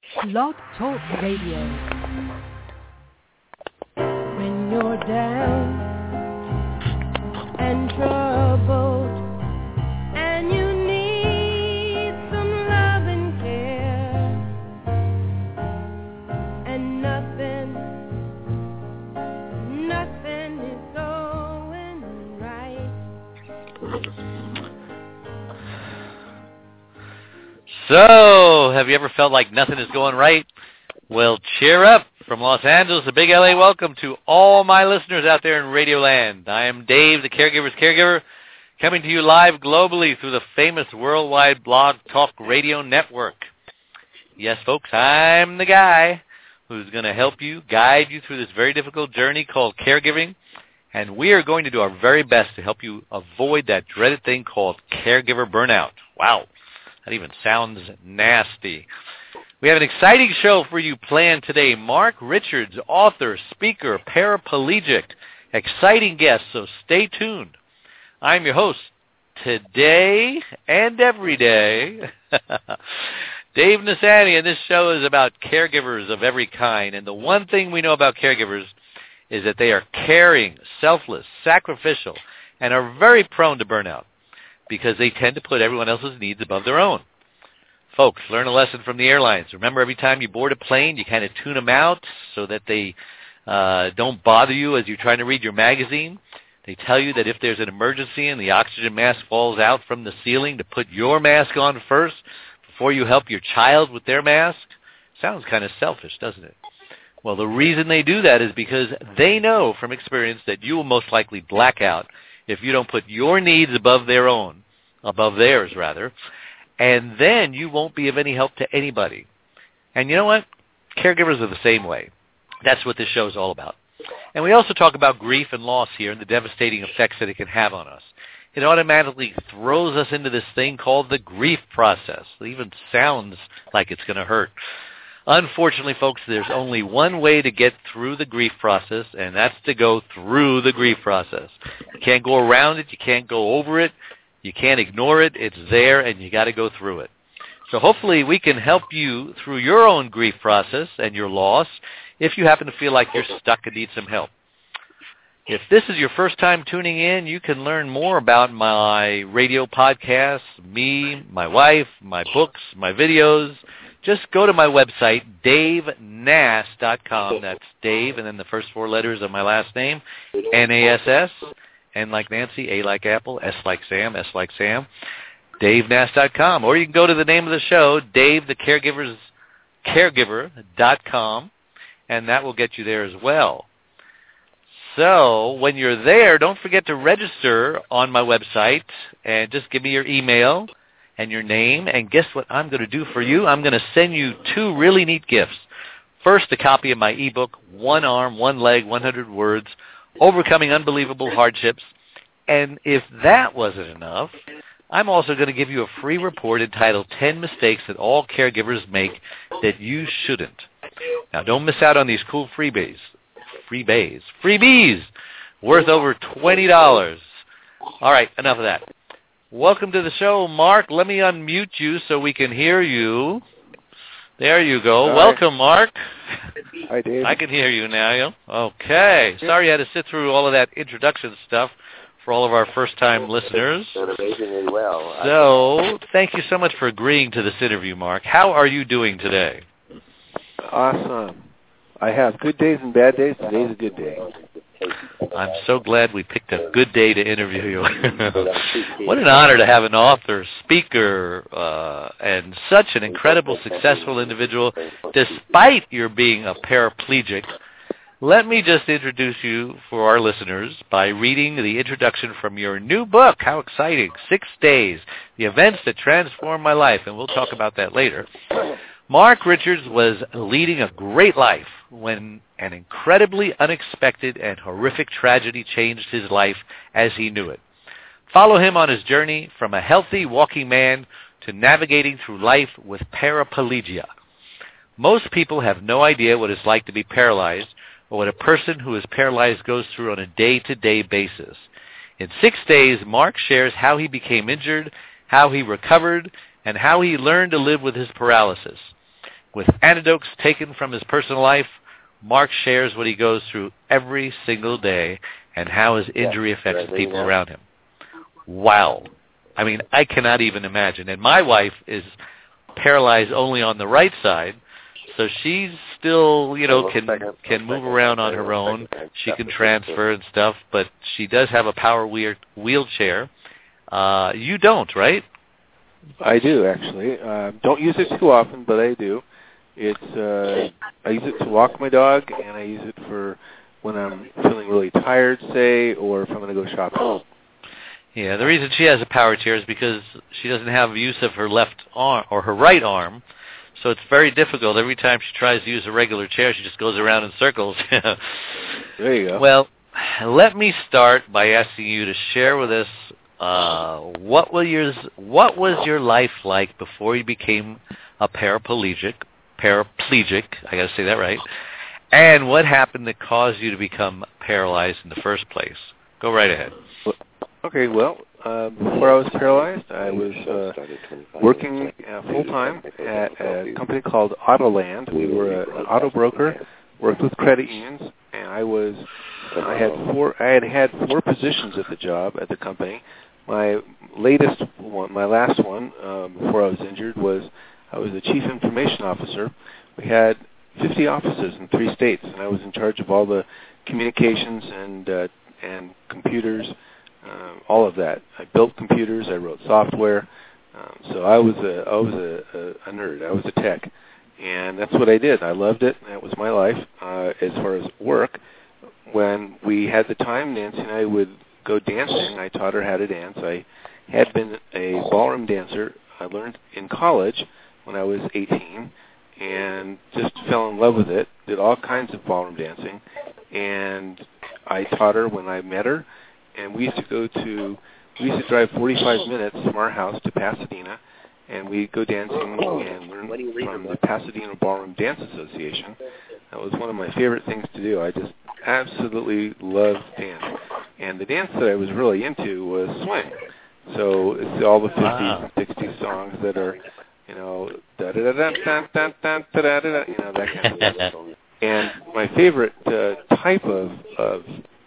Blog Talk Radio. When you're down and troubled and you need some love and care, and nothing is going right. So, have you ever felt like nothing is going right? Well, cheer up. From Los Angeles, the big LA, welcome to all my listeners out there in Radio Land. I am Dave, the Caregiver's Caregiver, coming to you live globally through the famous worldwide Blog Talk Radio Network. Yes, folks, I'm the guy who's going to help you, guide you through this very difficult journey called caregiving, and we are going to do our very best to help you avoid that dreaded thing called caregiver burnout. Wow. That even sounds nasty. We have an exciting show for you planned today. Mark Richards, author, speaker, paraplegic, exciting guest, so stay tuned. I'm your host today and every day, Dave Nasani, and this show is about caregivers of every kind. And the one thing we know about caregivers is that they are caring, selfless, sacrificial, and are very prone to burnout, because they tend to put everyone else's needs above their own. Folks, learn a lesson from the airlines. Remember, every time you board a plane, you kind of tune them out so that they don't bother you as you're trying to read your magazine. They tell you that if there's an emergency and the oxygen mask falls out from the ceiling, to put your mask on first before you help your child with their mask. Sounds kind of selfish, doesn't it? Well, the reason they do that is because they know from experience that you will most likely black out if you don't put your needs above theirs, and then you won't be of any help to anybody. And you know what? Caregivers are the same way. That's what this show is all about. And we also talk about grief and loss here and the devastating effects that it can have on us. It automatically throws us into this thing called the grief process. It even sounds like it's going to hurt. Unfortunately, folks, there's only one way to get through the grief process, and that's to go through the grief process. You can't go around it. You can't go over it. You can't ignore it. It's there, and you got to go through it. So hopefully we can help you through your own grief process and your loss if you happen to feel like you're stuck and need some help. If this is your first time tuning in, you can learn more about my radio podcasts, me, my wife, my books, my videos. Just go to my website, davenass.com. That's Dave, and then the first four letters of my last name, N-A-S-S, N like Nancy, A like Apple, S like Sam, S like Sam, davenass.com. Or you can go to the name of the show, davethecaregiver.com, and that will get you there as well. So when you're there, don't forget to register on my website, and just give me your email and your name, and guess what I'm going to do for you? I'm going to send you two really neat gifts. First, a copy of my ebook, One Arm, One Leg, 100 Words, Overcoming Unbelievable Hardships. And if that wasn't enough, I'm also going to give you a free report entitled 10 Mistakes That All Caregivers Make That You Shouldn't. Now, don't miss out on these cool freebies worth over $20. All right, enough of that. Welcome to the show, Mark. Let me unmute you so we can hear you. There you go. Hi. Welcome, Mark. Hi, Dave. I can hear you now. Okay. Sorry you had to sit through all of that introduction stuff for all of our first-time listeners. Done amazingly well. So, thank you so much for agreeing to this interview, Mark. How are you doing today? Awesome. I have good days and bad days. Today's a good day. I'm so glad we picked a good day to interview you. What an honor to have an author, speaker, and such an incredible, successful individual, despite your being a paraplegic. Let me just introduce you for our listeners by reading the introduction from your new book. How exciting. 6 Days, The Events That Transformed My Life, and we'll talk about that later. Mark Richards was leading a great life when an incredibly unexpected and horrific tragedy changed his life as he knew it. Follow him on his journey from a healthy walking man to navigating through life with paraplegia. Most people have no idea what it's like to be paralyzed or what a person who is paralyzed goes through on a day-to-day basis. In 6 days, Mark shares how he became injured, how he recovered, and how he learned to live with his paralysis. With anecdotes taken from his personal life, Mark shares what he goes through every single day and how his injury affects the people around him. Wow. I mean, I cannot even imagine. And my wife is paralyzed only on the right side, so she's still, can move around on her own. She can transfer and stuff, but she does have a power wheelchair. You don't, right? I do, actually. Don't use it too often, but I do. I use it to walk my dog, and I use it for when I'm feeling really tired, say, or if I'm going to go shopping. Yeah, the reason she has a power chair is because she doesn't have use of her left arm or her right arm, so it's very difficult. Every time she tries to use a regular chair, she just goes around in circles. There you go. Well, let me start by asking you to share with us what was your life like before you became a paraplegic, I got to say that right, and what happened that caused you to become paralyzed in the first place? Go right ahead. Okay, well, before I was paralyzed, I was working full-time at a company called Autoland. We were an auto broker, worked with credit unions, and I had four positions at the job at the company. My last one, before I was injured, was I was the chief information officer. We had 50 offices in 3 states, and I was in charge of all the communications and computers, all of that. I built computers. I wrote software. So I was a nerd. I was a tech, and that's what I did. I loved it. That was my life. As far as work, when we had the time, Nancy and I would go dancing. I taught her how to dance. I had been a ballroom dancer. I learned in college when I was 18 and just fell in love with it, did all kinds of ballroom dancing, and I taught her when I met her, and we used to drive 45 minutes from our house to Pasadena, and we'd go dancing and learn from the Pasadena Ballroom Dance Association. That was one of my favorite things to do. I just absolutely loved dance. And the dance that I was really into was swing. So it's all the 50s and 60s songs that are, da da da da da da da da da, that kind of stuff. And my favorite type of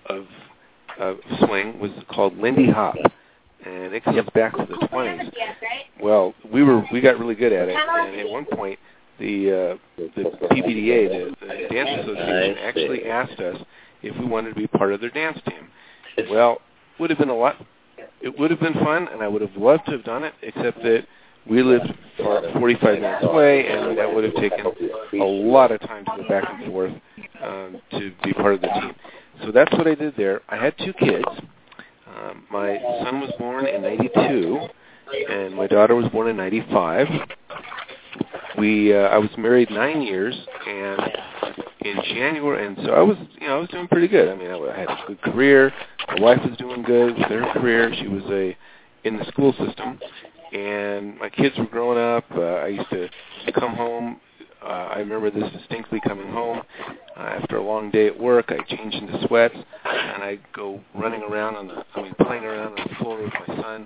swing was called Lindy Hop, and it comes back to the 20s. Well, we got really good at it, and at one point the PBDA, the Dance Association, actually asked us if we wanted to be part of their dance team. Well, it would have been fun, and I would have loved to have done it, except that we lived 45 minutes away, and that would have taken a lot of time to go back and forth to be part of the team. So that's what I did there. I had 2 kids. My son was born in 92, and my daughter was born in 95. I was married 9 years, and in January, and so I was doing pretty good. I mean, I had a good career. My wife was doing good with her career. She was in the school system, and my kids were growing up. I used to come home. I remember this distinctly, coming home after a long day at work. I changed into sweats, and I'd go playing around on the floor with my son.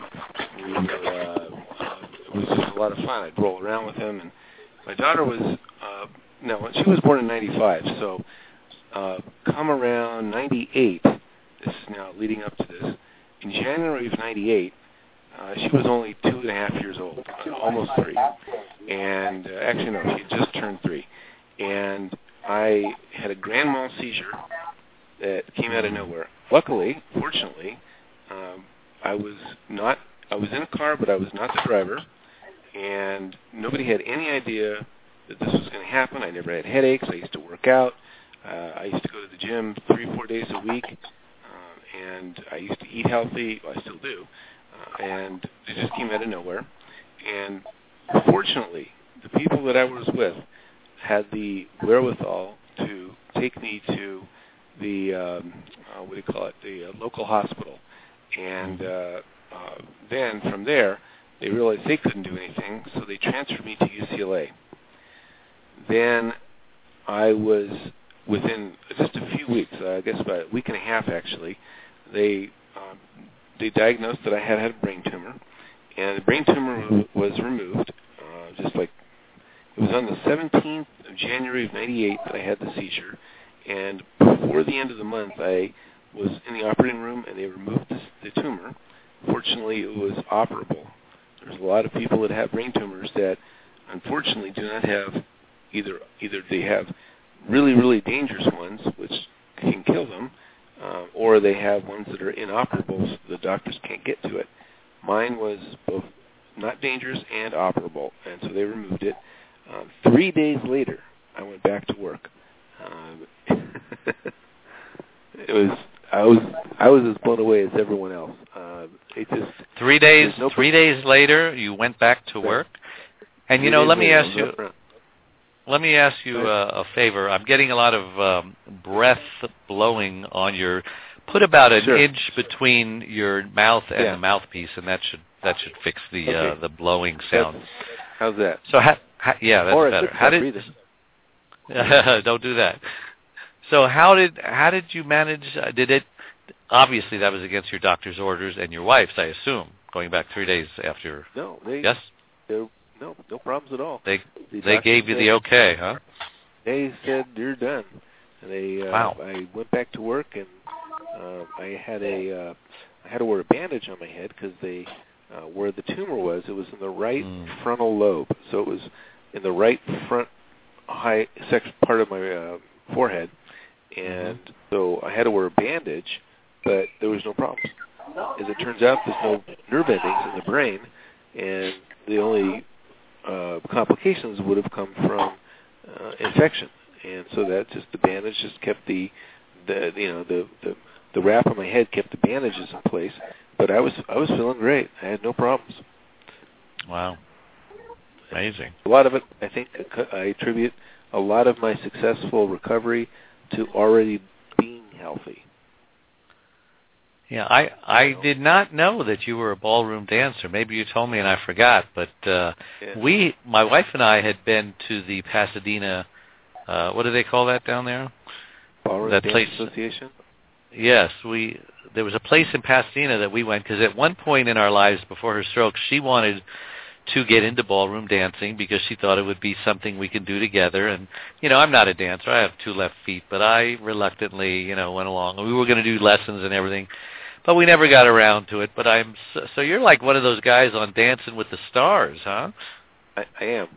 It was just a lot of fun. I'd roll around with him, and my daughter was, she was born in 95, so come around 98, this is now leading up to this, in January of 98, she was only 2.5 years old, almost 3. And actually, no, she had just turned 3. And I had a grand mal seizure that came out of nowhere. Luckily, fortunately, I was in a car, but I was not the driver. And nobody had any idea that this was going to happen. I never had headaches. I used to work out. I used to go to the gym 3 or 4 days a week. And I used to eat healthy. Well, I still do. And it just came out of nowhere. And fortunately, the people that I was with had the wherewithal to take me to the, the local hospital. And then from there, they realized they couldn't do anything, so they transferred me to UCLA. Then I was, within just a few weeks, I guess about a week and a half actually, they diagnosed that I had a brain tumor, and the brain tumor was removed, just like It was on the 17th of January of '98 that I had the seizure, and before the end of the month, I was in the operating room, and they removed the tumor. Fortunately, it was operable. There's a lot of people that have brain tumors that, unfortunately, do not have either they have really, really dangerous ones, which can kill them, or they have ones that are inoperable, so the doctors can't get to it. Mine was both not dangerous and operable, and so they removed it. 3 days later, I went back to work. I was as blown away as everyone else. It just 3 days. 3 days later, you went back to work. And let me ask you a favor. I'm getting a lot of breath blowing on your. Put about an inch between your mouth and the mouthpiece, and that should fix the blowing sound. How's that? So that's better. How did? Don't do that. So how did you manage? Did it? Obviously, that was against your doctor's orders and your wife's, I assume. Going back 3 days after. No, yes. No problems at all. They gave you the okay, huh? They said you're done. And wow. I went back to work, and I had to wear a bandage on my head because where the tumor was, it was in the right frontal lobe, so it was in the right front high section part of my forehead, and so I had to wear a bandage, but there was no problem. As it turns out, there's no nerve endings in the brain, and the only complications would have come from infection, and so that just the bandage just kept the wrap on my head kept the bandages in place. But I was feeling great. I had no problems. Wow, amazing. A lot of it, I think, I attribute a lot of my successful recovery to already being healthy. Yeah, I did not know that you were a ballroom dancer. Maybe you told me and I forgot, but my wife and I had been to the Pasadena, what do they call that down there? Ballroom Dance Association? Yes, there was a place in Pasadena that we went because at one point in our lives before her stroke, she wanted to get into ballroom dancing because she thought it would be something we could do together. And, I'm not a dancer. I have 2 left feet, but I reluctantly, went along. We were going to do lessons and everything, but we never got around to it. But so you're like one of those guys on Dancing with the Stars, huh? I am.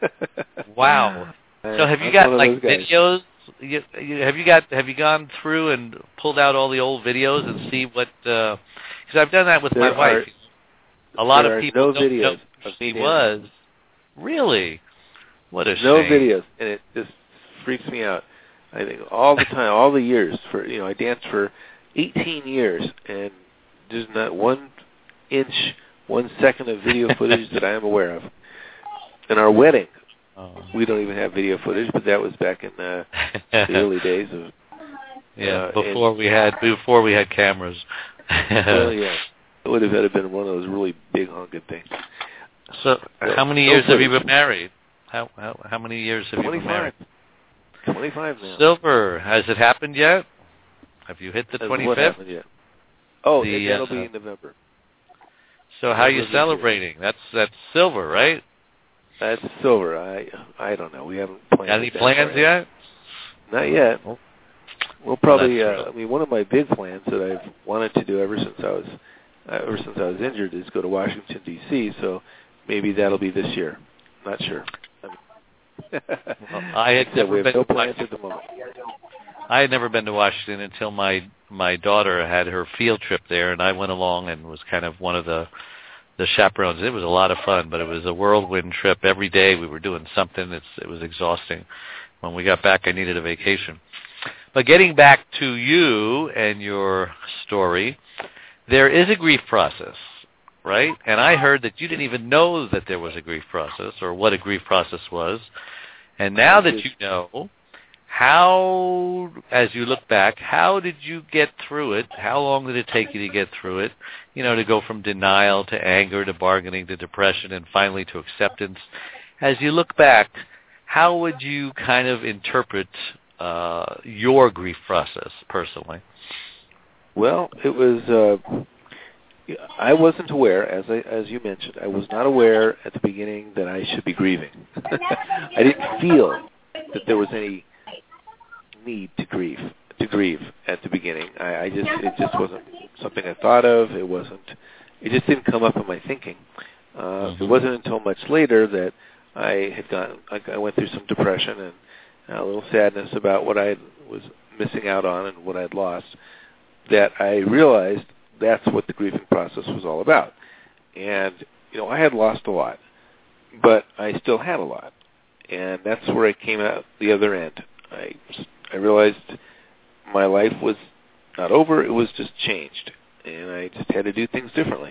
Wow. So have you got like videos? Have you gone through and pulled out all the old videos and see what? Because I've done that with my wife. A lot of people don't know who she was. Really? What a shame. No videos, and it just freaks me out. I think all the time, all the years I danced for 18 years, and there's not 1 inch, 1 second of video footage that I am aware of. In our wedding, we don't even have video footage, but that was back in the early days of. Before we had cameras. Well, yeah, it would have been one of those really big honking things. So, how many years have you been married? How many years have you been married? 25 now. Silver, has it happened yet? Have you hit the 25th? What happened yet? Oh, that'll be in November. So how are you celebrating? That's silver, right? That's silver. I don't know. We haven't planned. Got any plans yet? Not yet. We'll probably. One of my big plans that I've wanted to do ever since I was injured is go to Washington D.C. So maybe that'll be this year. Not sure. I had never been. No plans at the moment. I had never been to Washington until my daughter had her field trip there, and I went along and was kind of one of the chaperones. It was a lot of fun, but it was a whirlwind trip. Every day we were doing something. It was exhausting. When we got back, I needed a vacation. But getting back to you and your story, there is a grief process, right? And I heard that you didn't even know that there was a grief process or what a grief process was. And now that you know, how, as you look back, how did you get through it? How long did it take you to get through it? To go from denial to anger to bargaining to depression and finally to acceptance. As you look back, how would you kind of interpret your grief process personally? Well, it was I wasn't aware, as you mentioned, I was not aware at the beginning that I should be grieving. I didn't feel that there was any need to grieve at the beginning. It just wasn't something I thought of. It just didn't come up in my thinking. It wasn't until much later that I went through some depression and a little sadness about what I was missing out on and what I'd lost, that I realized that's what the grieving process was all about. And, I had lost a lot, but I still had a lot. And that's where I came out the other end. I realized my life was not over, it was just changed. And I just had to do things differently.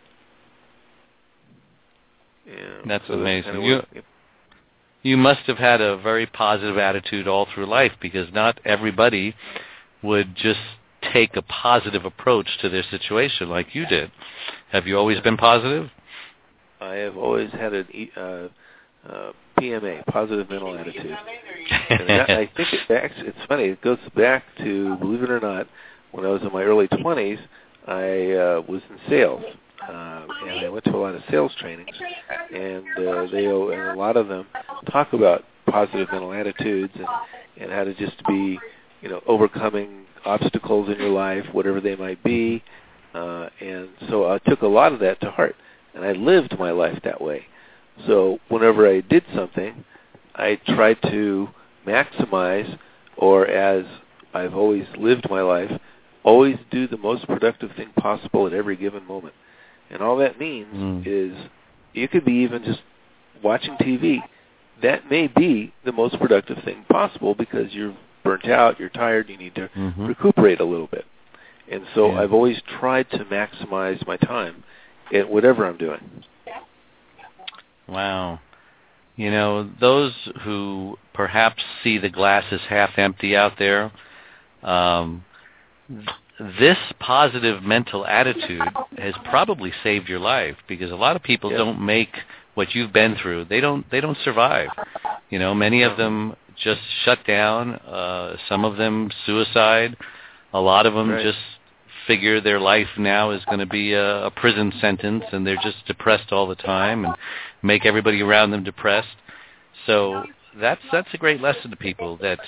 That's amazing. You must have had a very positive attitude all through life, because not everybody would just take a positive approach to their situation like you did. Have you always been positive? I have always had a PMA, positive mental attitude. And I think it's funny. It goes back to, believe it or not, when I was in my early 20s, I was in sales. And I went to a lot of sales trainings, and a lot of them talk about positive mental attitudes and how to just be, overcoming obstacles in your life, whatever they might be. And so I took a lot of that to heart, and I lived my life that way. So whenever I did something, I tried to maximize, or as I've always lived my life, always do the most productive thing possible at every given moment. And all that means is you could be even just watching TV. That may be the most productive thing possible because you're burnt out, you're tired, you need to recuperate a little bit. And so I've always tried to maximize my time in whatever I'm doing. Wow. Those who perhaps see the glass as half empty out there, this positive mental attitude has probably saved your life, because a lot of people don't make what you've been through. They don't survive. Many of them just shut down. Some of them suicide. A lot of them just figure their life now is going to be a prison sentence, and they're just depressed all the time and make everybody around them depressed. So that's a great lesson to people, that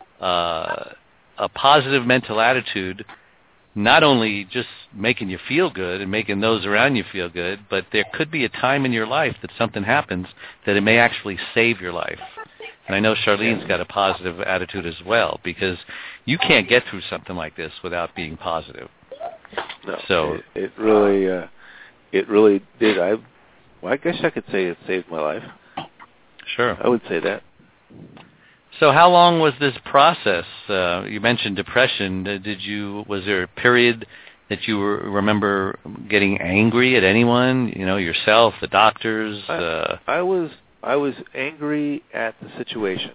a positive mental attitude, not only just making you feel good and making those around you feel good, but there could be a time in your life that something happens that it may actually save your life. And I know Charlene's got a positive attitude as well, because you can't get through something like this without being positive. No, so it really did. I guess I could say it saved my life. Sure. I would say that. So how long was this process? You mentioned depression. Was there a period that you remember getting angry at anyone? Yourself, the doctors? I was angry at the situation.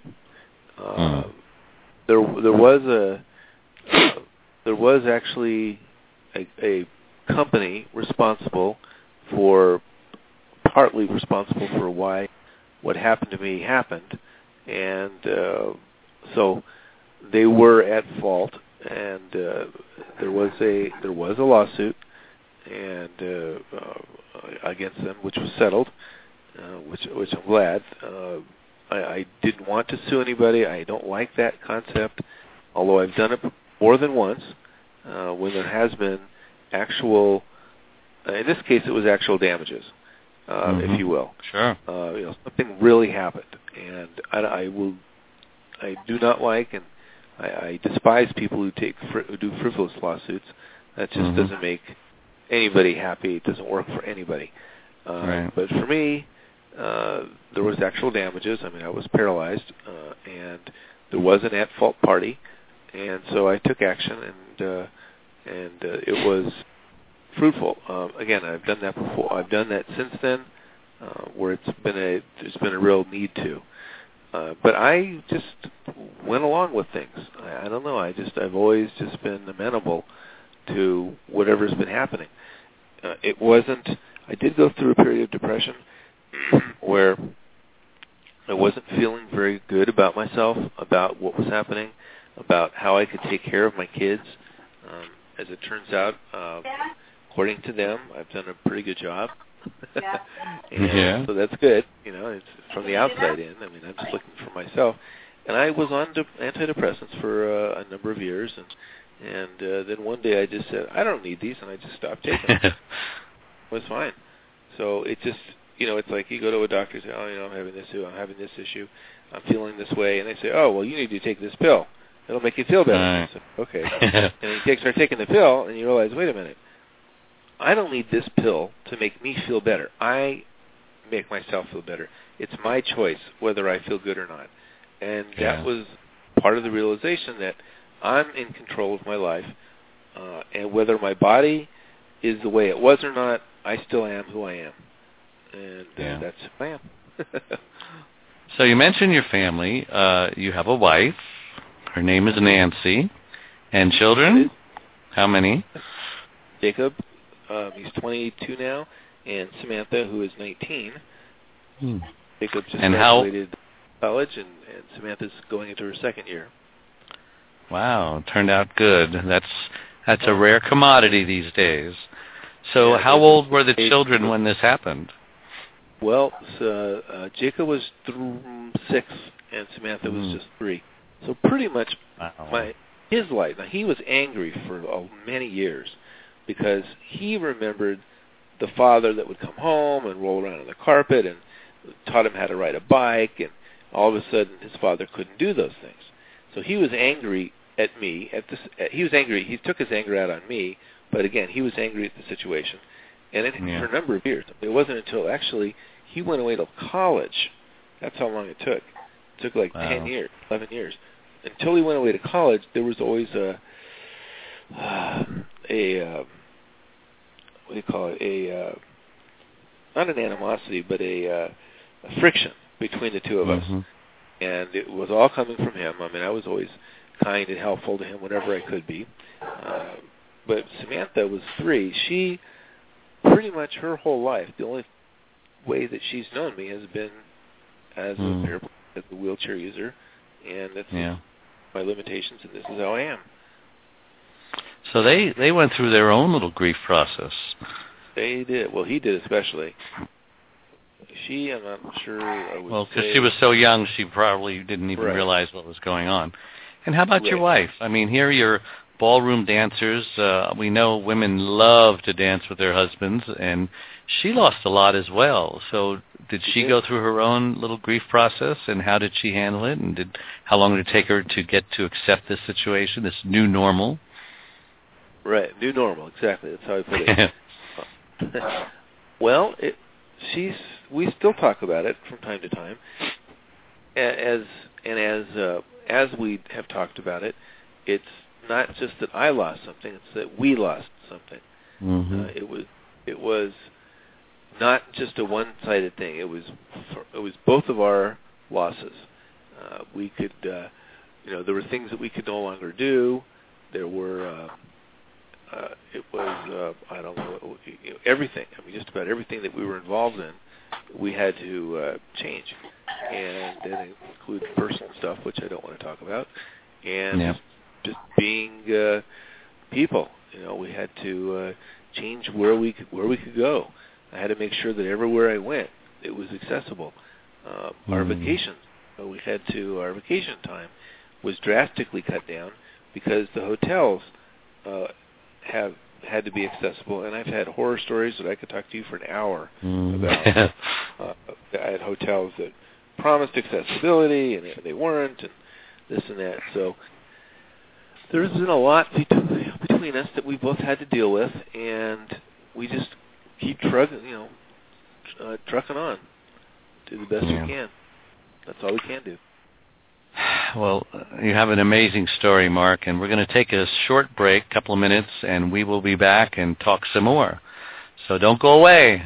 There was actually a company partly responsible for why what happened to me happened. And so they were at fault, and there was a lawsuit and against them, which was settled, which I'm glad. I didn't want to sue anybody. I don't like that concept, although I've done it more than once when there has been actual. In this case, it was actual damages, if you will. Sure. Something really happened. And I do not like, and I despise people who do frivolous lawsuits. That just doesn't make anybody happy. It doesn't work for anybody. But for me, there was actual damages. I mean, I was paralyzed, and there was an at-fault party, and so I took action, and it was fruitful. Again, I've done that before. I've done that since then. Where there's been a real need to, but I just went along with things. I don't know. I've always just been amenable to whatever's been happening. It wasn't. I did go through a period of depression where I wasn't feeling very good about myself, about what was happening, about how I could take care of my kids. As it turns out, of according to them, I've done a pretty good job. Yeah. So that's good. It's from the outside in. I mean, I'm just looking for myself. And I was on antidepressants for a number of years, and then one day I just said, I don't need these, and I just stopped taking them. It was fine. So it just, it's like you go to a doctor and say, I'm having this issue, I'm feeling this way, and they say, oh, well, you need to take this pill. It'll make you feel better. Right. So, okay. And you start taking the pill, and you realize, wait a minute, I don't need this pill to make me feel better. I make myself feel better. It's my choice whether I feel good or not. And that was part of the realization that I'm in control of my life, and whether my body is the way it was or not, I still am who I am. And that's who I am. So you mentioned your family. You have a wife. Her name is Nancy. And children? How many? Jacob, he's 22 now, and Samantha, who is 19. Jacob just graduated college, and Samantha's going into her second year. Wow, turned out good. That's a rare commodity these days. So how old were the children when this happened? Well, Jacob was 6, and Samantha was just 3. So pretty much his life. Now, he was angry for many years because he remembered the father that would come home and roll around on the carpet and taught him how to ride a bike, and all of a sudden his father couldn't do those things. So he was angry at me. He was angry. He took his anger out on me, but again, he was angry at the situation. And for a number of years. It wasn't until actually he went away to college. That's how long it took. It took like 10 years, 11 years. Until he went away to college, there was always not an animosity, but a friction between the two of us. And it was all coming from him. I mean, I was always kind and helpful to him whenever I could be. But Samantha was 3. She pretty much her whole life, the only way that she's known me has been as a wheelchair user, and that's my limitations, and this is how I am. So they went through their own little grief process. They did. Well, he did especially. She, I'm not sure. Well, because she was so young, she probably didn't even realize what was going on. And how about your wife? I mean, here you're ballroom dancers. We know women love to dance with their husbands, and she lost a lot as well. So did she go through her own little grief process, and how did she handle it? And how long did it take her to get to accept this situation, this new normal? Right, new normal, exactly. That's how I put it. Well, we still talk about it from time to time. As we have talked about it, it's not just that I lost something; it's that we lost something. It was not just a one-sided thing. It was both of our losses. We could, there were things that we could no longer do. There were, I don't know, everything. I mean, just about everything that we were involved in, we had to change, and that includes personal stuff, which I don't want to talk about, and just being people. We had to change where we could go. I had to make sure that everywhere I went, it was accessible. Our vacations, our vacation time was drastically cut down because the hotels have had to be accessible, and I've had horror stories that I could talk to you for an hour about. I had hotels that promised accessibility, and they weren't, and this and that. So there's been a lot between us that we both had to deal with, and we just keep trucking on, do the best we can. That's all we can do. Well, you have an amazing story, Mark, and we're going to take a short break, a couple of minutes, and we will be back and talk some more. So don't go away.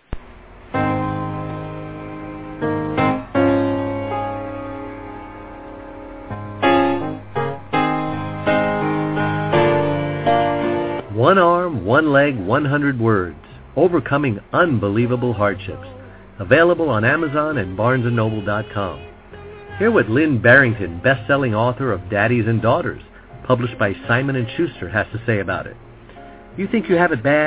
One arm, one leg, 100 words. Overcoming unbelievable hardships. Available on Amazon and BarnesandNoble.com. Hear what Lynn Barrington, best-selling author of Daddies and Daughters, published by Simon & Schuster, has to say about it. You think you have it bad?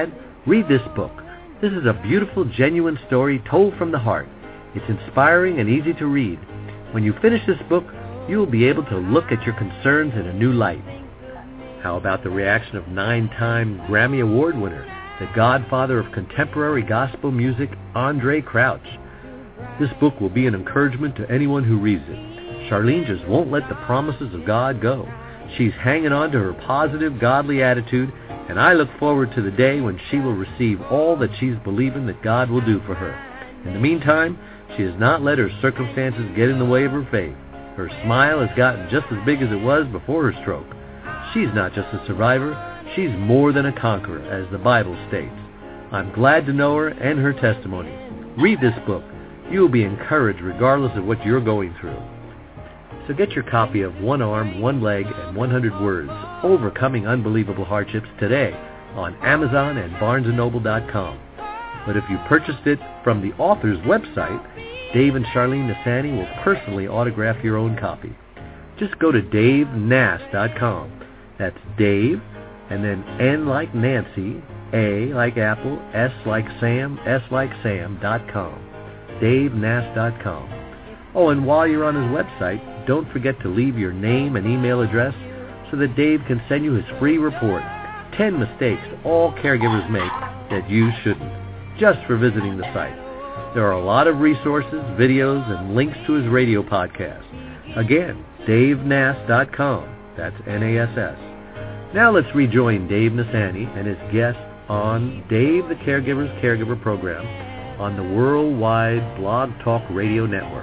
Read this book. This is a beautiful, genuine story told from the heart. It's inspiring and easy to read. When you finish this book, you will be able to look at your concerns in a new light. How about the reaction of 9-time Grammy Award winner, the godfather of contemporary gospel music, Andraé Crouch? This book will be an encouragement to anyone who reads it. Charlene just won't let the promises of God go. She's hanging on to her positive, godly attitude, and I look forward to the day when she will receive all that she's believing that God will do for her. In the meantime, she has not let her circumstances get in the way of her faith. Her smile has gotten just as big as it was before her stroke. She's not just a survivor, she's more than a conqueror, as the Bible states. I'm glad to know her and her testimony. Read this book. You will be encouraged regardless of what you're going through. So get your copy of One Arm, One Leg, and 100 Words, Overcoming Unbelievable Hardships today on Amazon and BarnesandNoble.com. But if you purchased it from the author's website, Dave and Charlene Nassaney will personally autograph your own copy. Just go to DaveNass.com. That's Dave, and then N like Nancy, A like Apple, S like Sam, S like Sam.com. DaveNass.com. Oh, and while you're on his website, don't forget to leave your name and email address so that Dave can send you his free report, 10 mistakes all caregivers make that you shouldn't, just for visiting the site. There are a lot of resources, videos, and links to his radio podcast. Again, DaveNass.com. That's N-A-S-S. Now let's rejoin Dave Nassaney and his guest on Dave the Caregiver's Caregiver program on the Worldwide Blog Talk Radio Network.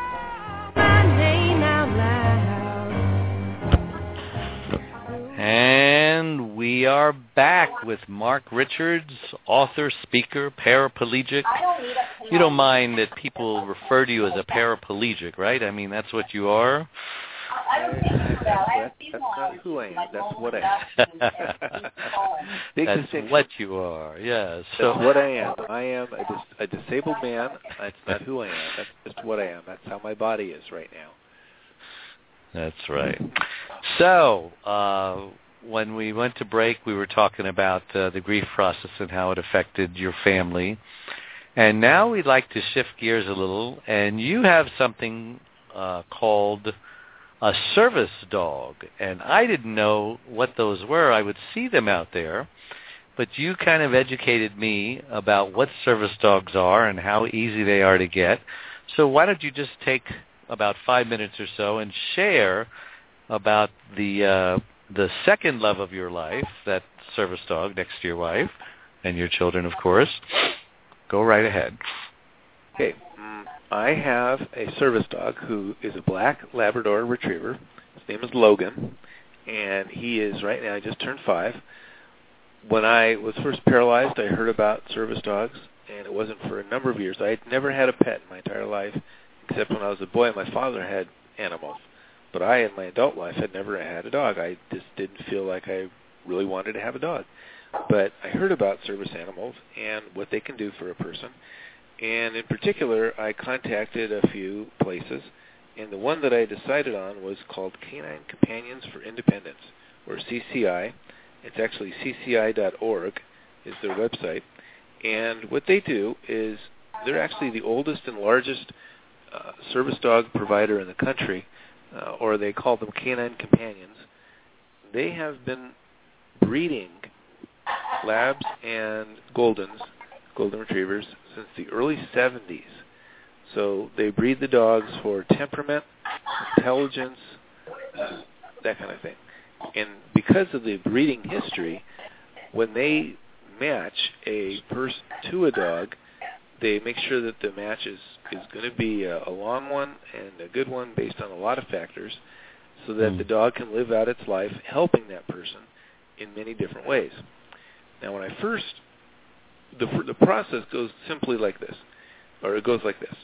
And we are back with Mark Richards, author, speaker, paraplegic. You don't mind that people refer to you as a paraplegic, right? I mean, that's what you are. That's not who I am. That's what I am. That's what you are, yes. So, that's what I am. I am a disabled man. That's not who I am. That's just what I am. That's how my body is right now. That's right. So, when we went to break, we were talking about the grief process and how it affected your family. And now we'd like to shift gears a little, and you have something called a service dog. And I didn't know what those were. I would see them out there. But you kind of educated me about what service dogs are and how easy they are to get. So why don't you just take about 5 minutes or so and share about the second love of your life, that service dog next to your wife and your children, of course. Go right ahead. Okay. I have a service dog who is a black Labrador Retriever. His name is Logan, and he is right now, just turned 5. When I was first paralyzed, I heard about service dogs, and it wasn't for a number of years. I had never had a pet in my entire life, except when I was a boy. My father had animals, but I, in my adult life, had never had a dog. I just didn't feel like I really wanted to have a dog. But I heard about service animals and what they can do for a person. And in particular, I contacted a few places, and the one that I decided on was called Canine Companions for Independence, or CCI. It's actually cci.org is their website. And what they do is they're actually the oldest and largest service dog provider in the country, or they call them Canine Companions. They have been breeding labs and golden retrievers since the early 70s. So they breed the dogs for temperament, intelligence, that kind of thing. And because of the breeding history, when they match a person to a dog, they make sure that the match is going to be a long one and a good one based on a lot of factors, so that the dog can live out its life helping that person in many different ways. Now, when I first, the process goes simply like this, or it goes like this.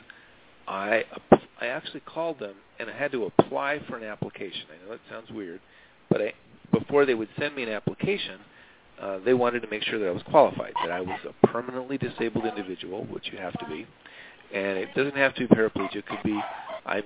I actually called them, and I had to apply for an application. I know that sounds weird, but before they would send me an application, they wanted to make sure that I was qualified, that I was a permanently disabled individual, which you have to be, and it doesn't have to be paraplegic. It could be I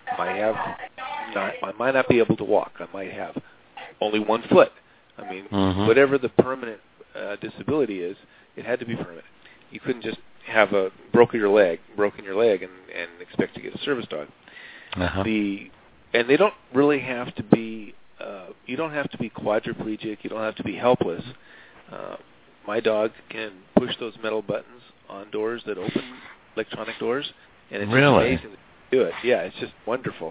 might not be able to walk. I might have only one foot. I mean, whatever the permanent disability is, it had to be permanent. You couldn't just have broken your leg and expect to get a service dog. Uh-huh. And they don't really have to be. You don't have to be quadriplegic. You don't have to be helpless. My dog can push those metal buttons on doors that open, electronic doors, and it's really just amazing to do it. Yeah, it's just wonderful.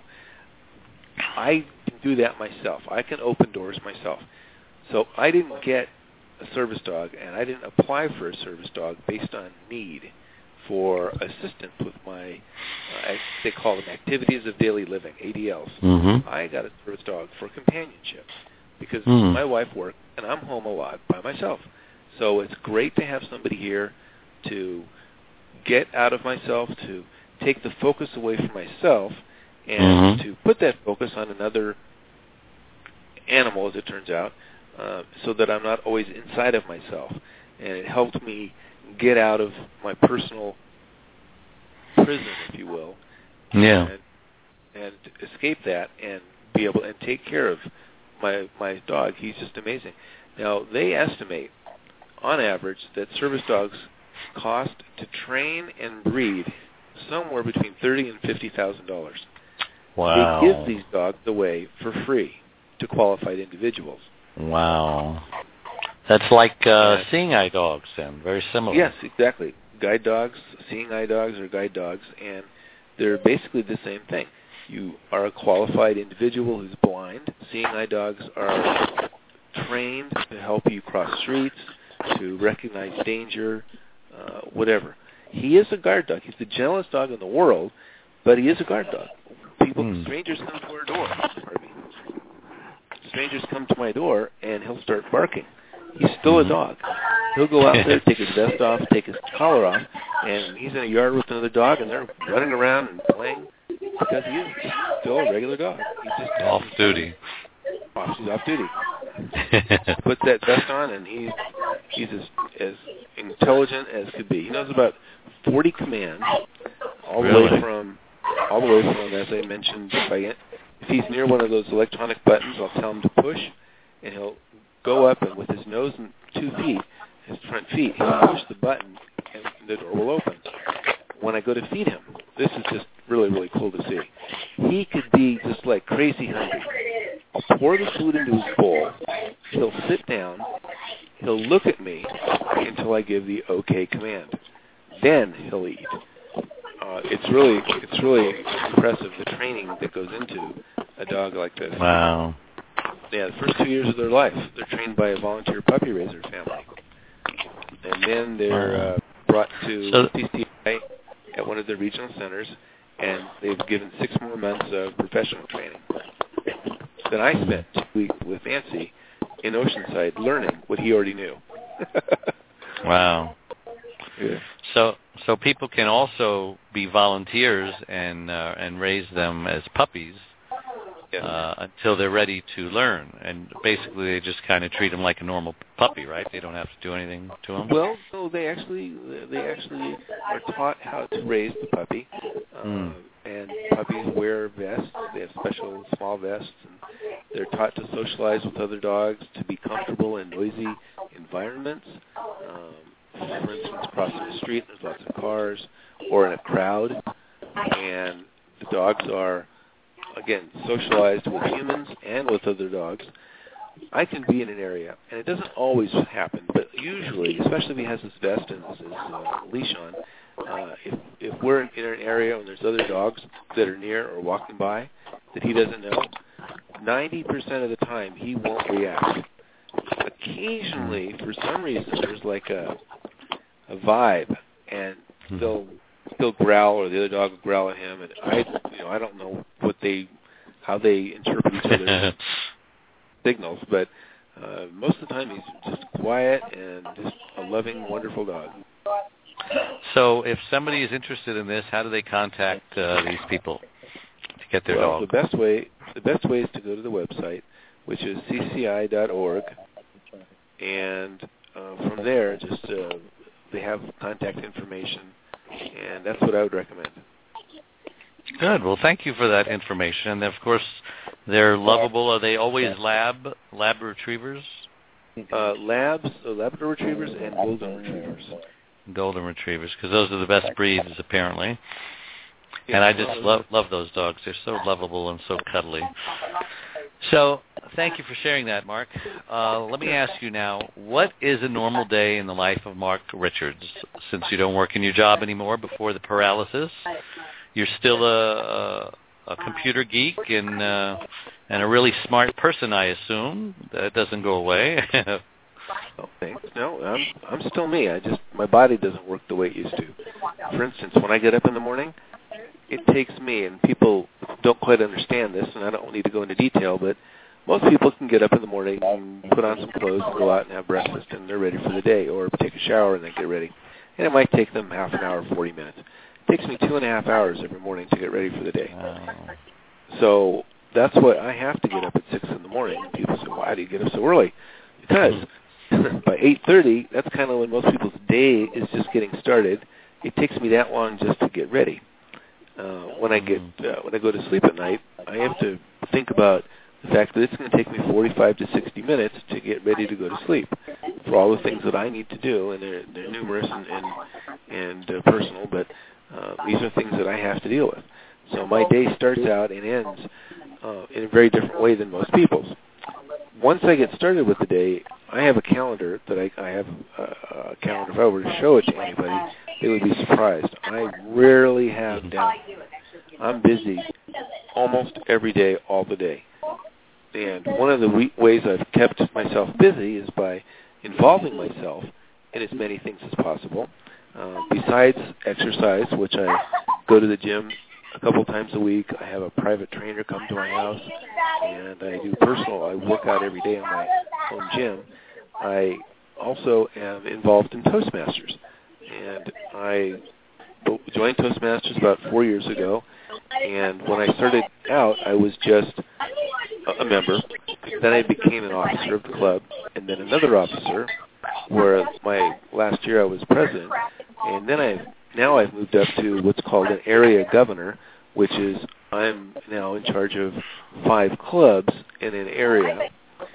I can do that myself. I can open doors myself. So I didn't get a service dog, and I didn't apply for a service dog based on need for assistance with my, they call them activities of daily living, ADLs. Mm-hmm. I got a service dog for companionship because my wife worked, and I'm home a lot by myself. So it's great to have somebody here to get out of myself, to take the focus away from myself, and to put that focus on another animal, as it turns out, so that I'm not always inside of myself. And it helped me get out of my personal prison, if you will, and escape that and be able and take care of my dog. He's just amazing. Now, they estimate, on average, that service dogs cost to train and breed somewhere between $30,000 and $50,000. Wow. They give these dogs away for free to qualified individuals. Wow. That's like seeing eye dogs then, very similar. Yes, exactly. Guide dogs, seeing eye dogs or guide dogs, and they're basically the same thing. You are a qualified individual who's blind. Seeing eye dogs are trained to help you cross streets, to recognize danger, whatever. He is a guard dog. He's the gentlest dog in the world, but he is a guard dog. Strangers come to our door. Strangers come to my door, and he'll start barking. He's still a dog. He'll go out there, take his vest off, take his collar off, and he's in a yard with another dog, and they're running around and playing because he is still a regular dog. He's just off duty. He's off duty. Puts that vest on, and he's as intelligent as could be. He knows about 40 commands, all the way from, as I mentioned, if he's near one of those electronic buttons, I'll tell him to push, and he'll go up and with his nose and 2 feet, his front feet, he'll push the button, and the door will open. When I go to feed him, this is just really, really cool to see. He could be just like crazy hungry. I'll pour the food into his bowl. He'll sit down. He'll look at me until I give the okay command. Then he'll eat. It's really impressive, the training that goes into a dog like this. Wow. Yeah, the first 2 years of their life, they're trained by a volunteer puppy raiser family. And then they're brought to CCI at one of the regional centers, and they've given 6 more months of professional training. Then I spent 2 weeks with Nancy in Oceanside learning what he already knew. Wow. Yeah. So people can also be volunteers and raise them as puppies until they're ready to learn. And basically they just kind of treat them like a normal puppy, right? They don't have to do anything to them? Well, no, they actually are taught how to raise the puppy. And puppies wear vests. They have special small vests. And they're taught to socialize with other dogs, to be comfortable in noisy environments. For instance, crossing the street, there's lots of cars, or in a crowd, and the dogs are, again, socialized with humans and with other dogs. I can be in an area, and it doesn't always happen, but usually, especially if he has his vest and his leash on, if we're in an area and there's other dogs that are near or walking by that he doesn't know, 90% of the time he won't react. Occasionally, for some reason, there's like a vibe, and they'll growl, or the other dog will growl at him, and I don't know how they interpret each other's signals, but most of the time he's just quiet and just a loving, wonderful dog. So, if somebody is interested in this, how do they contact these people to get their dog? The best way is to go to the website, which is cci.org, and from there, just they have contact information, and that's what I would recommend. Good. Well, thank you for that information. And, of course, they're lovable. Are they always lab retrievers? Labs, Labrador Retrievers, and Golden Retrievers. Golden Retrievers, because those are the best breeds, apparently. And I just love those dogs. They're so lovable and so cuddly. So thank you for sharing that, Mark. Let me ask you now, what is a normal day in the life of Mark Richards? Since you don't work in your job anymore before the paralysis, you're still a computer geek and a really smart person, I assume. That doesn't go away. Oh, thanks. No, I'm still me. My body doesn't work the way it used to. For instance, when I get up in the morning, it takes me, and people don't quite understand this, and I don't need to go into detail, but most people can get up in the morning and put on some clothes and go out and have breakfast, and they're ready for the day, or take a shower and then get ready. And it might take them half an hour, 40 minutes. It takes me 2.5 hours every morning to get ready for the day. So that's why I have to get up at 6 in the morning. And people say, why do you get up so early? Because by 8:30, that's kind of when most people's day is just getting started. It takes me that long just to get ready. When I go to sleep at night, I have to think about the fact that it's going to take me 45 to 60 minutes to get ready to go to sleep for all the things that I need to do, and they're numerous and personal, but these are things that I have to deal with. So my day starts out and ends in a very different way than most people's. Once I get started with the day, I have a calendar that I have a calendar. If I were to show it to anybody, they would be surprised. I rarely have downtime. I'm busy almost every day, all the day. And one of the ways I've kept myself busy is by involving myself in as many things as possible. Besides exercise, which I go to the gym a couple times a week, I have a private trainer come to my house, and I do I work out every day in my own gym. I also am involved in Toastmasters, and I joined Toastmasters about 4 years ago, and when I started out, I was just a member. Then I became an officer of the club, and then another officer, where my last year I was president, and then I've moved up to what's called an area governor, which is I'm now in charge of 5 clubs in an area.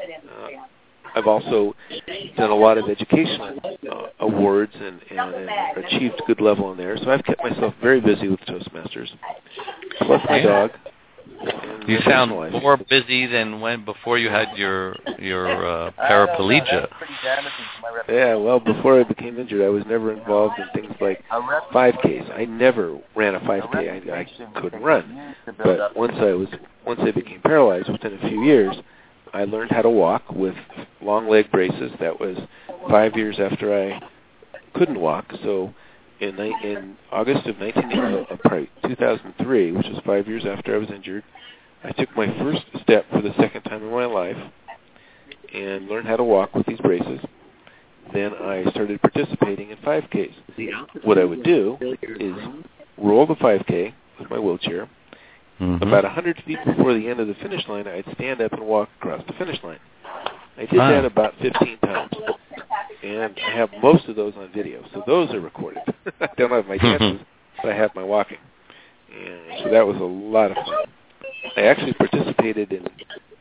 I've also done a lot of educational awards and achieved good level in there, so I've kept myself very busy with Toastmasters. Plus my dog. You sound more busy than before you had your paraplegia. Yeah, well, before I became injured, I was never involved in things like 5Ks. I never ran a 5K. I couldn't run. But once I became paralyzed, within a few years, I learned how to walk with long leg braces. That was 5 years after I couldn't walk. So in August of 2003, which was 5 years after I was injured, I took my first step for the second time in my life and learned how to walk with these braces. Then I started participating in 5Ks. What I would do is roll the 5K with my wheelchair. Mm-hmm. About 100 feet before the end of the finish line, I'd stand up and walk across the finish line. I did that about 15 times. And I have most of those on video, so those are recorded. I don't have my dances, but I have my walking. And so that was a lot of fun. I actually participated in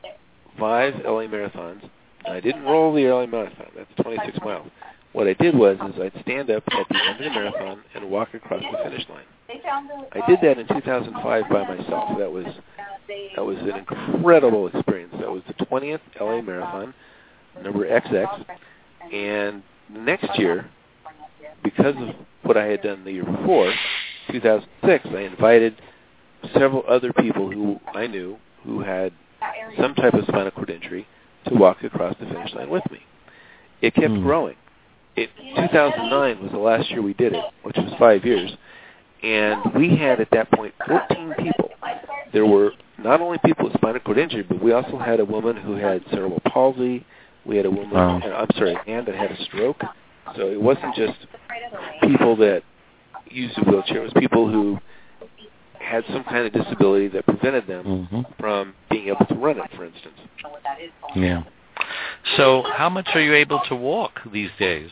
5 LA marathons. I didn't roll the LA marathon. That's 26 miles. What I did was I'd stand up at the end of the marathon and walk across the finish line. I did that in 2005 by myself. That was an incredible experience. That was the 20th LA marathon, number XX. And the next year, because of what I had done the year before, 2006, I invited several other people who I knew who had some type of spinal cord injury to walk across the finish line with me. It kept growing. 2009 was the last year we did it, which was 5 years, and we had at that point 14 people. There were not only people with spinal cord injury, but we also had a woman who had cerebral palsy. We had a woman, a man that had a stroke. So it wasn't just people that used a wheelchair. It was people who had some kind of disability that prevented them from being able to run it, for instance. Yeah. So how much are you able to walk these days?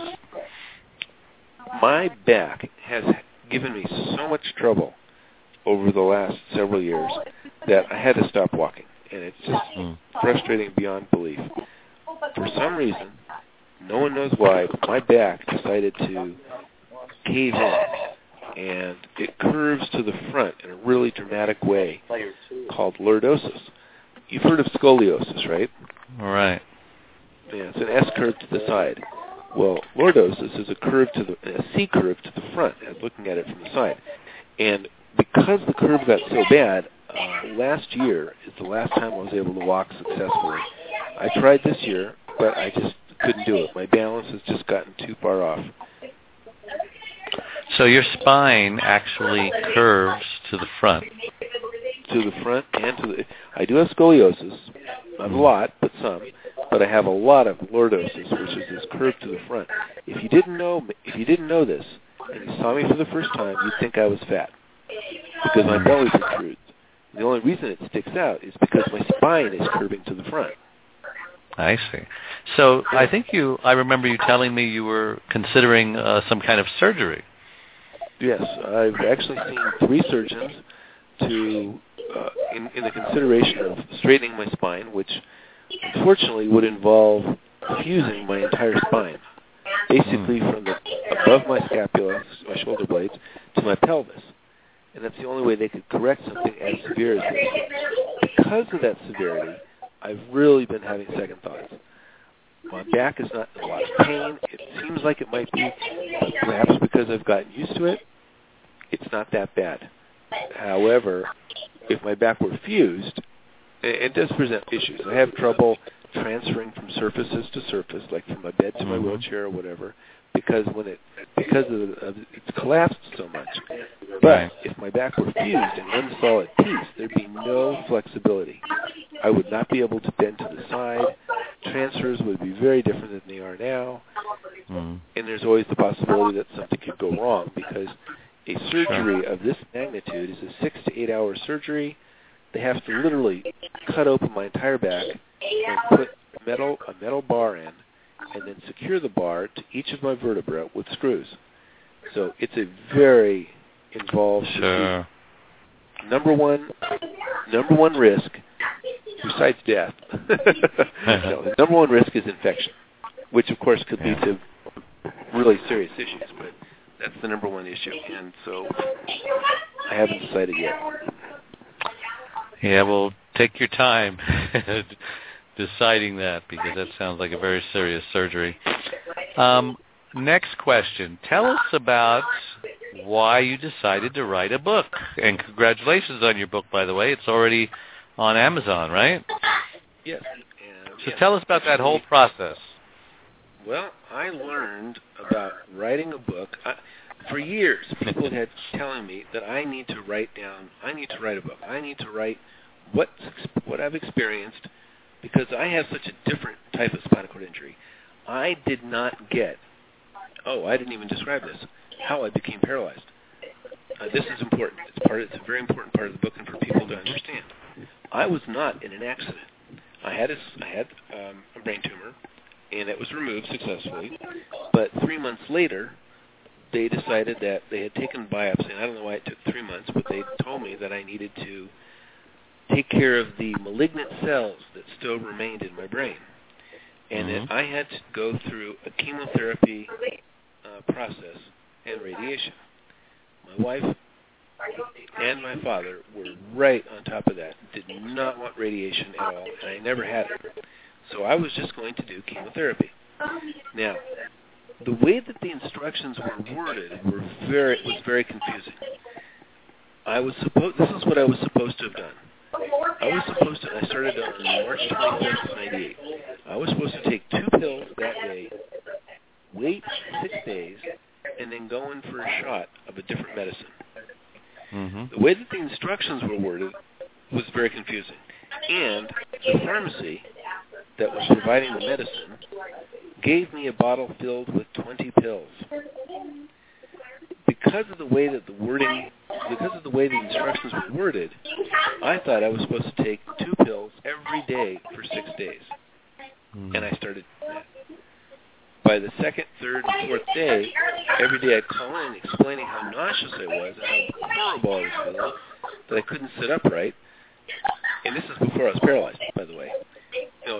My back has given me so much trouble over the last several years that I had to stop walking. And it's just frustrating beyond belief. For some reason, No one knows why, but my back decided to cave in, and it curves to the front in a really dramatic way called lordosis. You've heard of scoliosis, right? All right. Yeah, it's an S curve to the side. Well, lordosis is a C curve to the front, looking at it from the side. And because the curve got so bad, last year is the last time I was able to walk successfully. I tried this year, but I just couldn't do it. My balance has just gotten too far off. So your spine actually curves to the front. To the front and to the... I do have scoliosis. Not a lot, but some. But I have a lot of lordosis, which is this curve to the front. If you didn't know this, and you saw me for the first time, you'd think I was fat. Because my belly protrudes. The only reason it sticks out is because my spine is curving to the front. I see. So I remember you telling me you were considering some kind of surgery. Yes, I've actually seen 3 surgeons in the consideration of straightening my spine, which unfortunately would involve fusing my entire spine, basically from above my scapula, my shoulder blades, to my pelvis. And that's the only way they could correct something as severe as this. Because of that severity, I've really been having second thoughts. My back is not in a lot of pain. It seems like it might be, perhaps because I've gotten used to it, it's not that bad. However, if my back were fused, it does present issues. I have trouble transferring from surfaces to surface, like from my bed to my wheelchair or whatever, because it's collapsed so much. But if my back were fused in one solid piece, there'd be no flexibility. I would not be able to bend to the side. Transfers would be very different than they are now. And there's always the possibility that something could go wrong, because a surgery of this magnitude is a 6 to 8 hour surgery. They have to literally cut open my entire back and put a metal bar in, and then secure the bar to each of my vertebrae with screws. So it's a very involved procedure. Number one risk, besides death, the number one risk is infection, which of course could lead to really serious issues, but that's the number one issue, and so I haven't decided yet. Yeah, well, take your time deciding that, because that sounds like a very serious surgery. Next question. Tell us about why you decided to write a book. And congratulations on your book, by the way. It's already on Amazon, right? Yes. So tell us about that whole process. Well, I learned about writing a book. For years, people had telling me that I need to write a book. I need to write what I've experienced, because I have such a different type of spinal cord injury. I did not get, I didn't even describe this, how I became paralyzed. This is important. It's a very important part of the book, and for people to understand. I was not in an accident. I had a brain tumor, and it was removed successfully. But 3 months later, they decided that they had taken biopsy, and I don't know why it took 3 months, but they told me that I needed to take care of the malignant cells that still remained in my brain, and that I had to go through a chemotherapy process and radiation. My wife and my father were right on top of that, did not want radiation at all, and I never had it. So I was just going to do chemotherapy. Now, the way that the instructions were worded was very confusing. This is what I was supposed to have done. I started on March 25th, 1998. I was supposed to take 2 pills that day, wait 6 days, and then go in for a shot of a different medicine. The way that the instructions were worded was very confusing. And the pharmacy that was providing the medicine gave me a bottle filled with 20 pills. Because of the way that the instructions were worded, I thought I was supposed to take 2 pills every day for 6 days. And I started that. By the 2nd, 3rd, and 4th day, every day I'd call in explaining how nauseous I was and how horrible I was feeling, that I couldn't sit upright. And this is before I was paralyzed, by the way. It was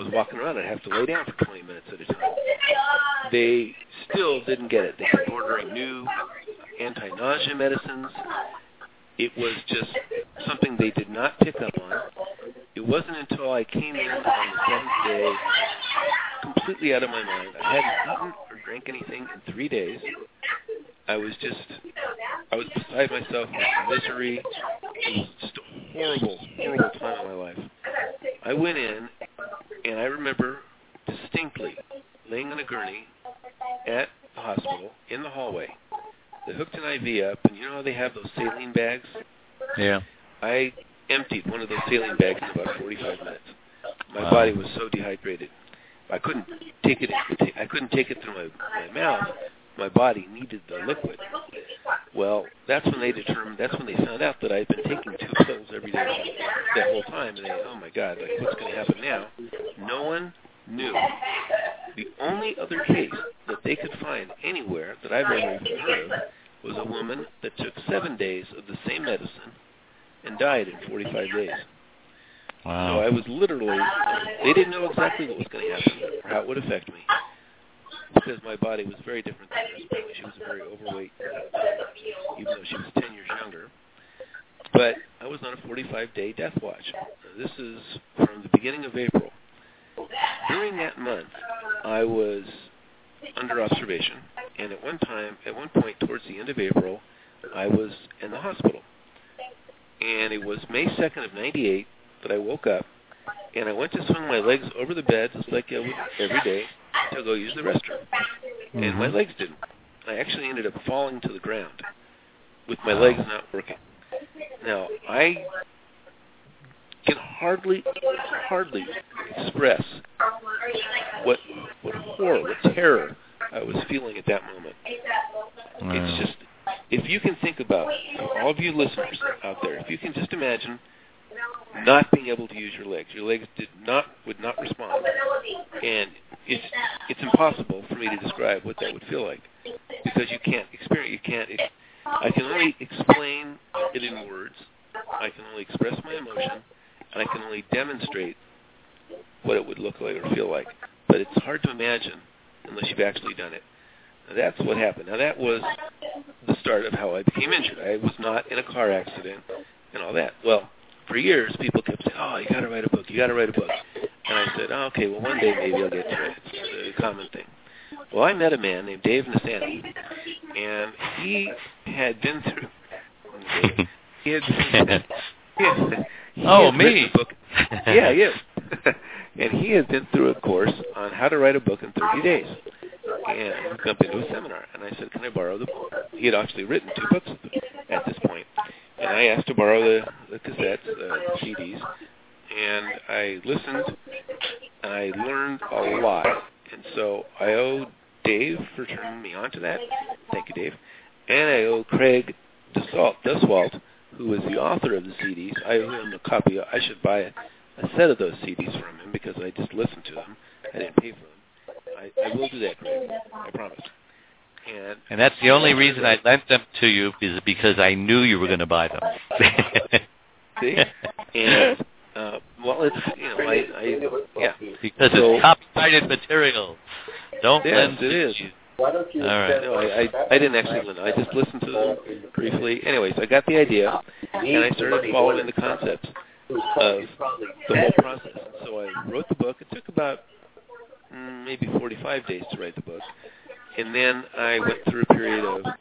was walking around, I'd have to lay down for 20 minutes at a time. They still didn't get it. They kept ordering new anti-nausea medicines. It was just something they did not pick up on. It wasn't until I came in on the 7th day, completely out of my mind. I hadn't eaten or drank anything in 3 days. I was beside myself with misery. It was just a horrible, horrible time in my life. I went in, and I remember distinctly laying on a gurney at the hospital in the hallway. They hooked an IV up, and you know how they have those saline bags? Yeah. I emptied one of those saline bags in about 45 minutes. My body was so dehydrated. I couldn't take it. I couldn't take it through my mouth. My body needed the liquid. Well, that's when they found out that I'd been taking 2 pills every day that whole time. And they, oh my God, like, what's going to happen now? No one knew. The only other case that they could find anywhere that I've ever even heard of was a woman that took 7 days of the same medicine and died in 45 days. Wow. So I was literally, they didn't know exactly what was going to happen or how it would affect me, because my body was very different than hers. Apparently she was very overweight, even though she was 10 years younger. But I was on a 45-day death watch. This is from the beginning of April. During that month, I was under observation, and at one point towards the end of April, I was in the hospital. And it was May 2nd of 98 that I woke up, and I went to swing my legs over the bed just like I would every day to go use the restroom. And my legs didn't. I actually ended up falling to the ground with my legs not working. Now, I can hardly express what horror, what terror I was feeling at that moment. It's just, if you can think about, all of you listeners out there, if you can just imagine not being able to use your legs would not respond, and it's impossible for me to describe what that would feel like, because you can't experience, I can only explain it in words, I can only express my emotion, and I can only demonstrate what it would look like or feel like, but it's hard to imagine unless you've actually done it. Now, that's what happened. Now, that was the start of how I became injured. I was not in a car accident and all that. Well, for years, people kept saying, oh, you got to write a book, you got to write a book. And I said, oh, okay, well, one day maybe I'll get to it. It's a common thing. Well, I met a man named Dave Nassaney, and he had been through... Me? Book. Yeah, you. And he had been through a course on how to write a book in 30 days. And he jumped into a seminar, and I said, can I borrow the book? He had actually written 2 books at this point. And I asked to borrow the cassettes, the CDs, and I listened, and I learned a lot. And so I owe Dave for turning me on to that. Thank you, Dave. And I owe Craig Duswalt, who was the author of the CDs. I owe him a copy. I should buy a set of those CDs from him because I just listened to them. I didn't pay for them. I will do that, Craig. I promise. And that's the only reason I lent them to you, is because I knew you were going to buy them. See? And, well, it's, Because it's copyrighted material. Don't lend it is. All right. No, I didn't actually listen. I just listened to them briefly. Anyways, I got the idea, and I started following the concepts of the whole process. So I wrote the book. It took about maybe 45 days to write the book. And then I went through a period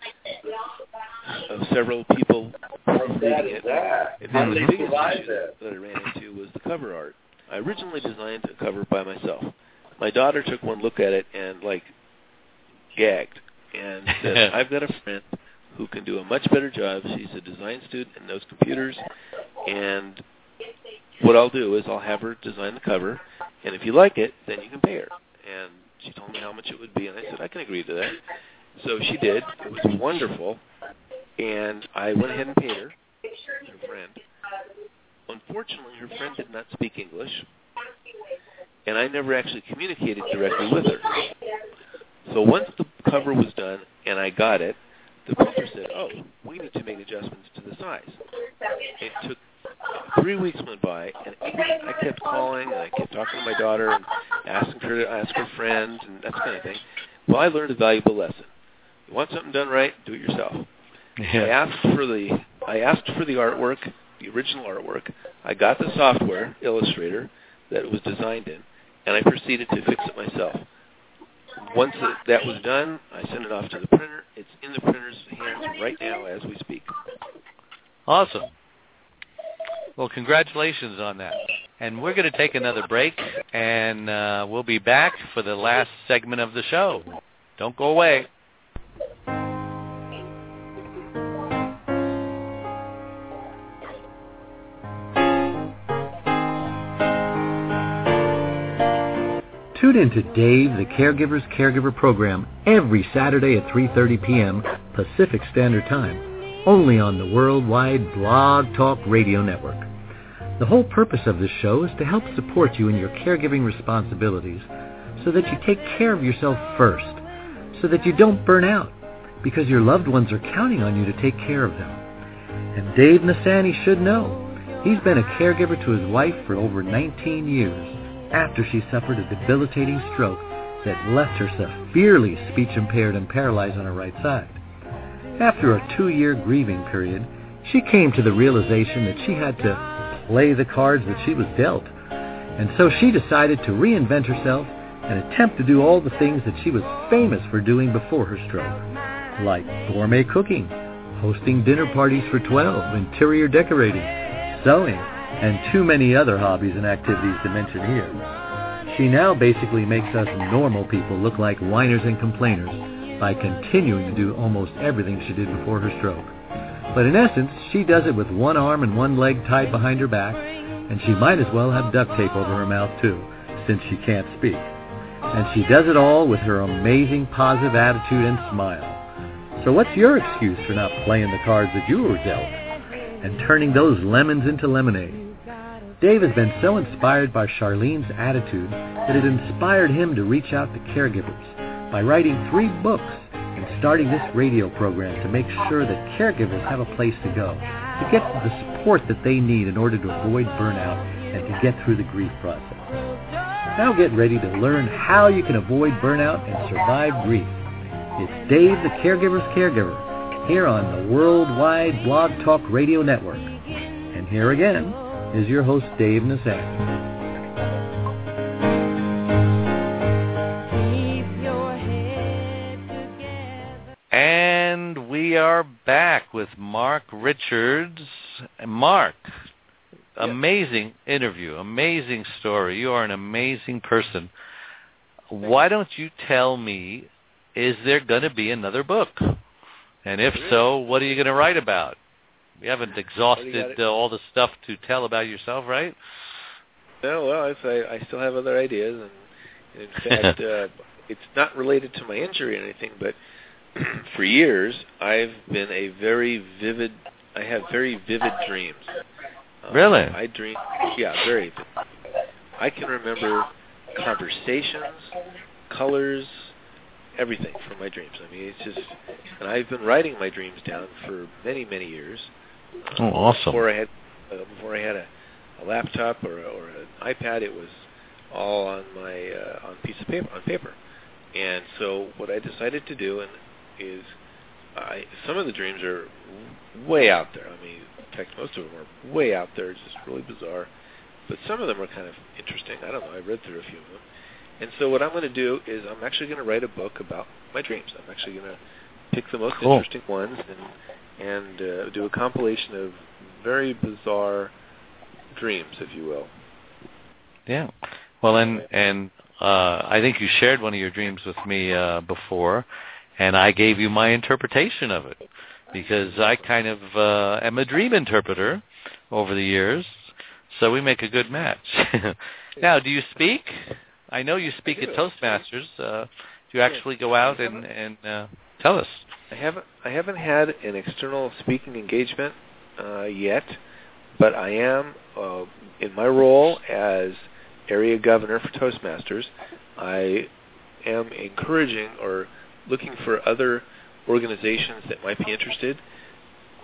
of several people reading it. And then the biggest issue that I ran into was the cover art. I originally designed a cover by myself. My daughter took one look at it and, gagged and said, I've got a friend who can do a much better job. She's a design student and knows computers, and what I'll do is I'll have her design the cover, and if you like it, then you can pay her. And she told me how much it would be, and I said, I can agree to that. So she did. It was wonderful, and I went ahead and paid her, her friend. Unfortunately, her friend did not speak English, and I never actually communicated directly with her. So once the cover was done and I got it, the printer said, oh, we need to make adjustments to the size. It took 3 weeks went by, and I kept calling, and I kept talking to my daughter, and asking her to ask her friends, and that kind of thing. Well, I learned a valuable lesson. You want something done right, do it yourself. Yeah. I asked for the artwork, the original artwork. I got the software, Illustrator, that it was designed in, and I proceeded to fix it myself. Once that was done, I sent it off to the printer. It's in the printer's hands right now as we speak. Awesome. Well, congratulations on that. And we're going to take another break, and we'll be back for the last segment of the show. Don't go away. Tune in to Dave, the Caregiver's Caregiver program, every Saturday at 3:30 p.m. Pacific Standard Time, only on the worldwide Blog Talk Radio Network. The whole purpose of this show is to help support you in your caregiving responsibilities so that you take care of yourself first, so that you don't burn out, because your loved ones are counting on you to take care of them. And Dave Nassaney should know. He's been a caregiver to his wife for over 19 years after she suffered a debilitating stroke that left her severely speech-impaired and paralyzed on her right side. After a 2-year grieving period, she came to the realization that she had to play the cards that she was dealt. And so she decided to reinvent herself and attempt to do all the things that she was famous for doing before her stroke, like gourmet cooking, hosting dinner parties for 12, interior decorating, sewing, and too many other hobbies and activities to mention here. She now basically makes us normal people look like whiners and complainers by continuing to do almost everything she did before her stroke. But in essence, she does it with one arm and one leg tied behind her back, and she might as well have duct tape over her mouth too, since she can't speak. And she does it all with her amazing positive attitude and smile. So what's your excuse for not playing the cards that you were dealt and turning those lemons into lemonade? Dave has been so inspired by Charlene's attitude that it inspired him to reach out to caregivers by writing 3 books and starting this radio program to make sure that caregivers have a place to go, to get the support that they need in order to avoid burnout and to get through the grief process. Now get ready to learn how you can avoid burnout and survive grief. It's Dave, the Caregiver's Caregiver, here on the worldwide Blog Talk Radio Network. And here again is your host, Dave Nassaney. And we are back with Mark Richards. Mark, amazing interview, amazing story. You are an amazing person. Why don't you tell me, is there going to be another book? And if so, what are you going to write about? You haven't exhausted all the stuff to tell about yourself, right? No, well, I still have other ideas. And in fact, it's not related to my injury or anything, but for years, I have very vivid dreams. Really? I dream, very vivid. I can remember conversations, colors, everything from my dreams. I mean, it's just, and I've been writing my dreams down for many, many years. Oh, awesome! Before I had a laptop or an iPad, it was all on my on paper. And so what I decided to do is some of the dreams are way out there. I mean, in fact, most of them are way out there. It's just really bizarre. But some of them are kind of interesting. I don't know. I read through a few of them. And so what I'm going to do is I'm actually going to write a book about my dreams. I'm actually going to pick the most interesting ones and do a compilation of very bizarre dreams, if you will. Yeah. Well, and I think you shared one of your dreams with me before, and I gave you my interpretation of it, because I kind of am a dream interpreter over the years, so we make a good match. Now, do you speak? I know you speak at Toastmasters. Do you actually go out and tell us? I haven't had an external speaking engagement yet, but I am in my role as area governor for Toastmasters. I am encouraging or looking for other organizations that might be interested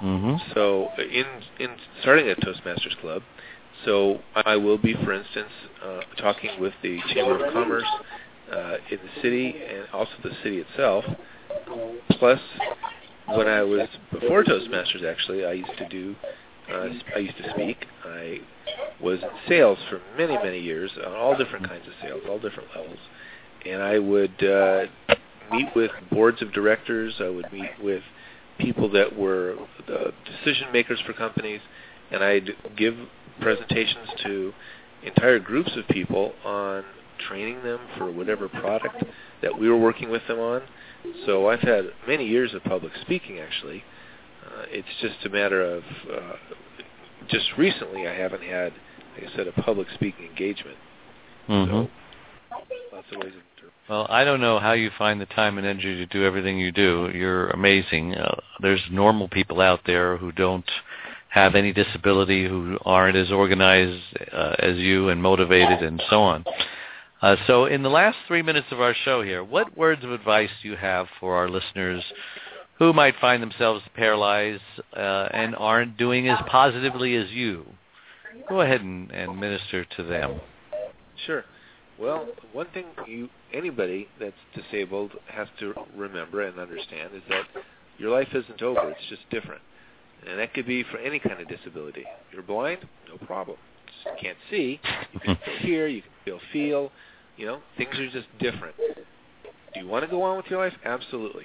Mm-hmm. So in starting a Toastmasters Club, so I will be, for instance, talking with the Chamber of Commerce in the city and also the city itself. Plus, when I was before Toastmasters, actually, I used to speak. I was in sales for many, many years on all different kinds of sales, all different levels. And I would meet with boards of directors. I would meet with people that were the decision makers for companies, and I'd give presentations to entire groups of people on training them for whatever product that we were working with them on. So I've had many years of public speaking, actually. It's just a matter of just recently I haven't had, like I said, a public speaking engagement. Mm-hmm. So lots of ways. Well, I don't know how you find the time and energy to do everything you do. You're amazing. There's normal people out there who don't have any disability, who aren't as organized as you and motivated and so on. So in the last 3 minutes of our show here, what words of advice do you have for our listeners who might find themselves paralyzed and aren't doing as positively as you? Go ahead and minister to them. Sure. Well, one thing anybody that's disabled has to remember and understand is that your life isn't over. It's just different. And that could be for any kind of disability. You're blind? No problem. You can't see. You can still hear. You can still feel. You know, things are just different. Do you want to go on with your life? Absolutely.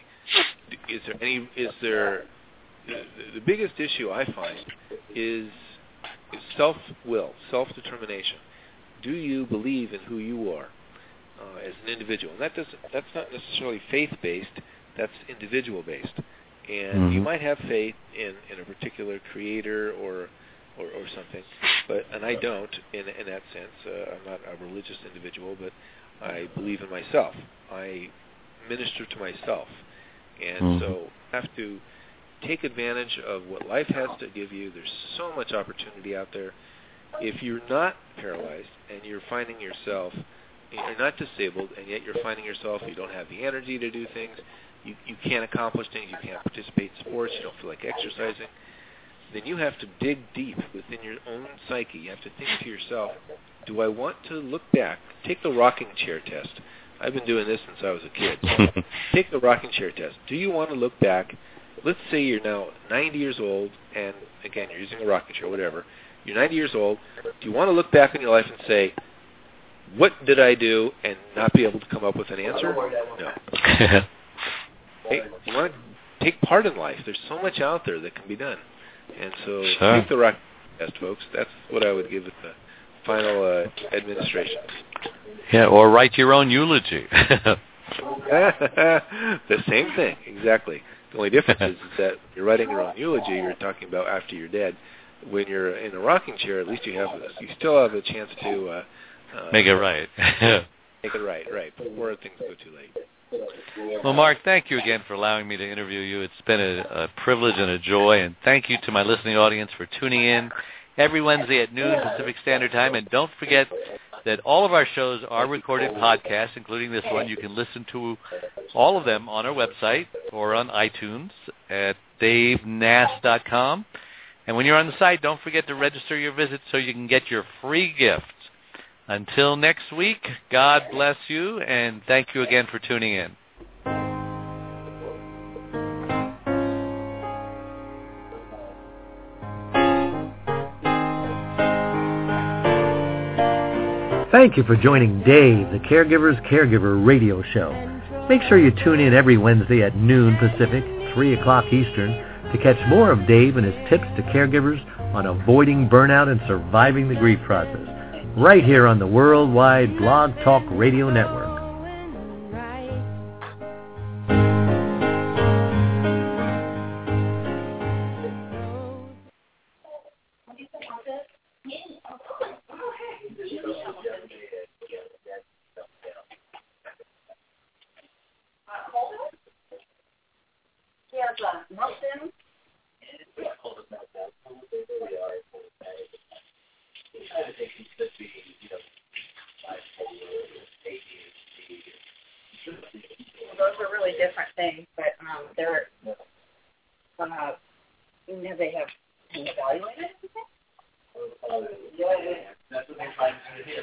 The biggest issue I find is self-will, self-determination. Do you believe in who you are as an individual? And that's not necessarily faith-based. That's individual-based. And you might have faith in a particular creator or something, and I don't in that sense. I'm not a religious individual, but I believe in myself. I minister to myself, and so I have to take advantage of what life has to give you. There's so much opportunity out there. If you're not paralyzed and you're finding yourself, you're not disabled, and yet you're finding yourself, you don't have the energy to do things, you can't accomplish things, you can't participate in sports, you don't feel like exercising, then you have to dig deep within your own psyche. You have to think to yourself, do I want to look back? Take the rocking chair test. I've been doing this since I was a kid. Take the rocking chair test. Do you want to look back? Let's say you're now 90 years old, and again, you're using a rocking chair, whatever. You're 90 years old. Do you want to look back on your life and say, what did I do, and not be able to come up with an answer? No. Hey, you want to take part in life. There's so much out there that can be done. And so take the rock test, folks. That's what I would give it the final administration. Yeah, or write your own eulogy. The same thing, exactly. The only difference is that you're writing your own eulogy, you're talking about after you're dead. When you're in a rocking chair, at least you still have a chance to make it right. Make it right, before things go too late. Well, Mark, thank you again for allowing me to interview you. It's been a privilege and a joy, and thank you to my listening audience for tuning in every Wednesday at noon Pacific Standard Time. And don't forget that all of our shows are recorded podcasts, including this one. You can listen to all of them on our website or on iTunes at davenass.com. And when you're on the site, don't forget to register your visit so you can get your free gift. Until next week, God bless you, and thank you again for tuning in. Thank you for joining Dave, the Caregiver's Caregiver radio show. Make sure you tune in every Wednesday at noon Pacific, 3 o'clock Eastern, to catch more of Dave and his tips to caregivers on avoiding burnout and surviving the grief process, right here on the Worldwide Blog Talk Radio Network. Those are really different things, but they're have they evaluated it? Yeah, that's what they tried to do here.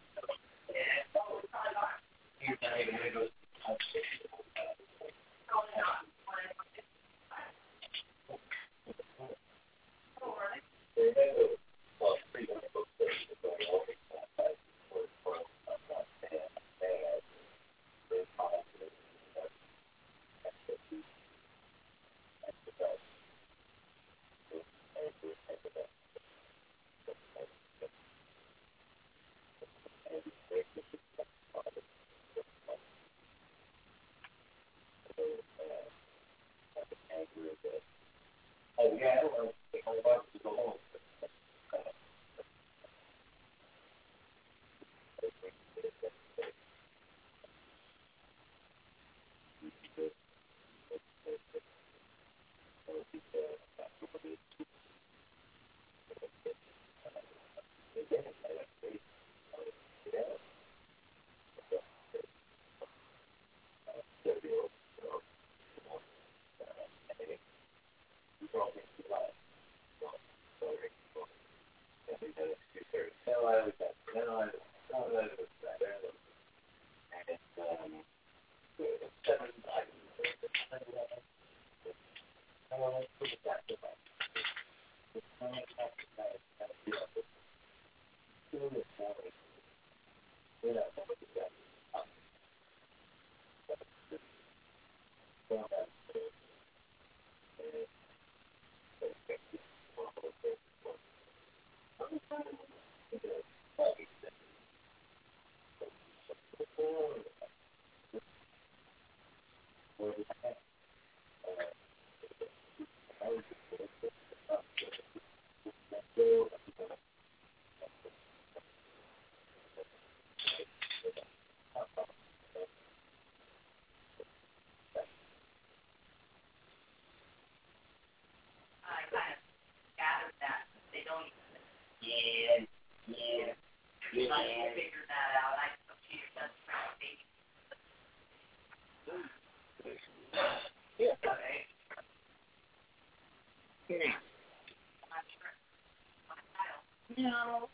No.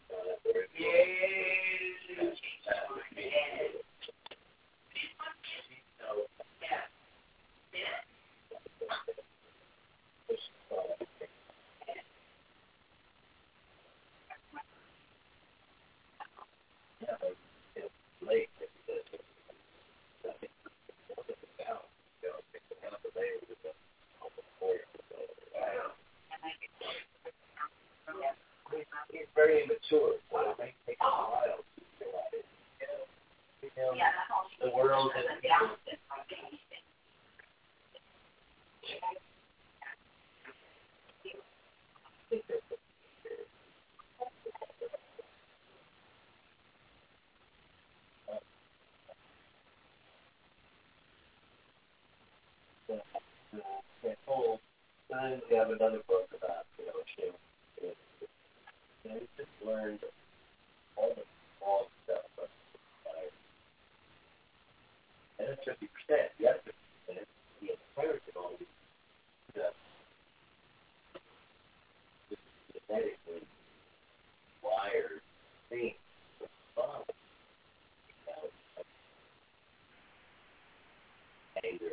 It's very immature, so it may take a while to realize, the world is whole. Then we have another book about, shame. We just learned all the wrong stuff. And it's 50%. The other 50% is the inherited all these genetically wired things. Anger.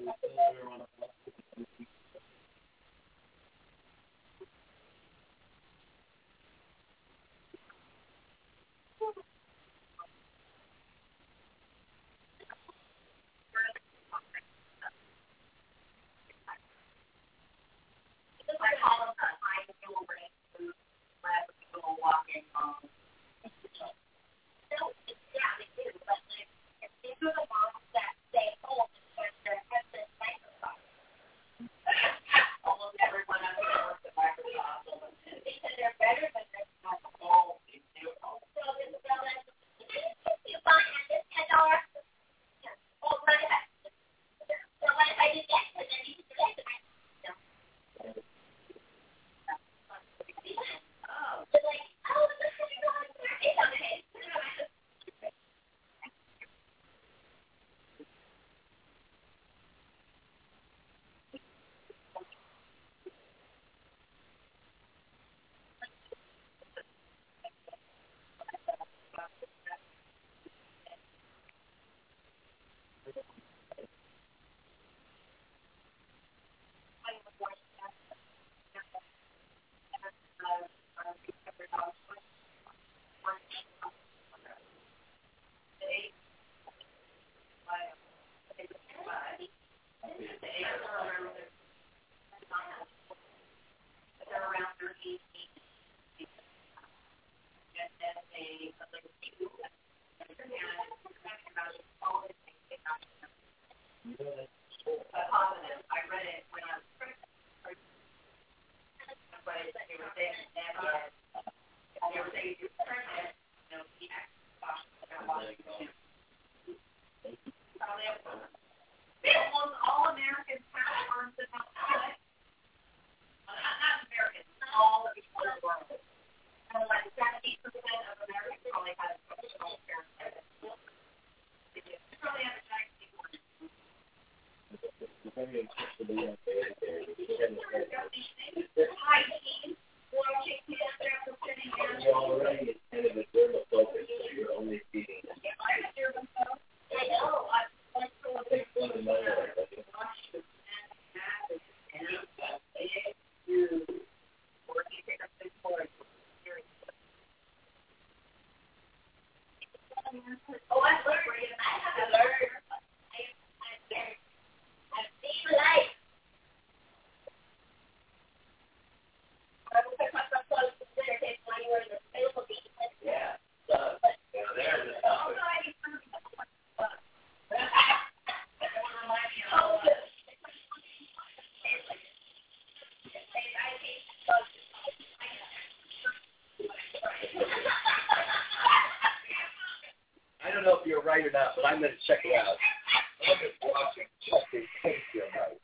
Right or not, but I'm going to check it out. I'm just watching just in case you're right.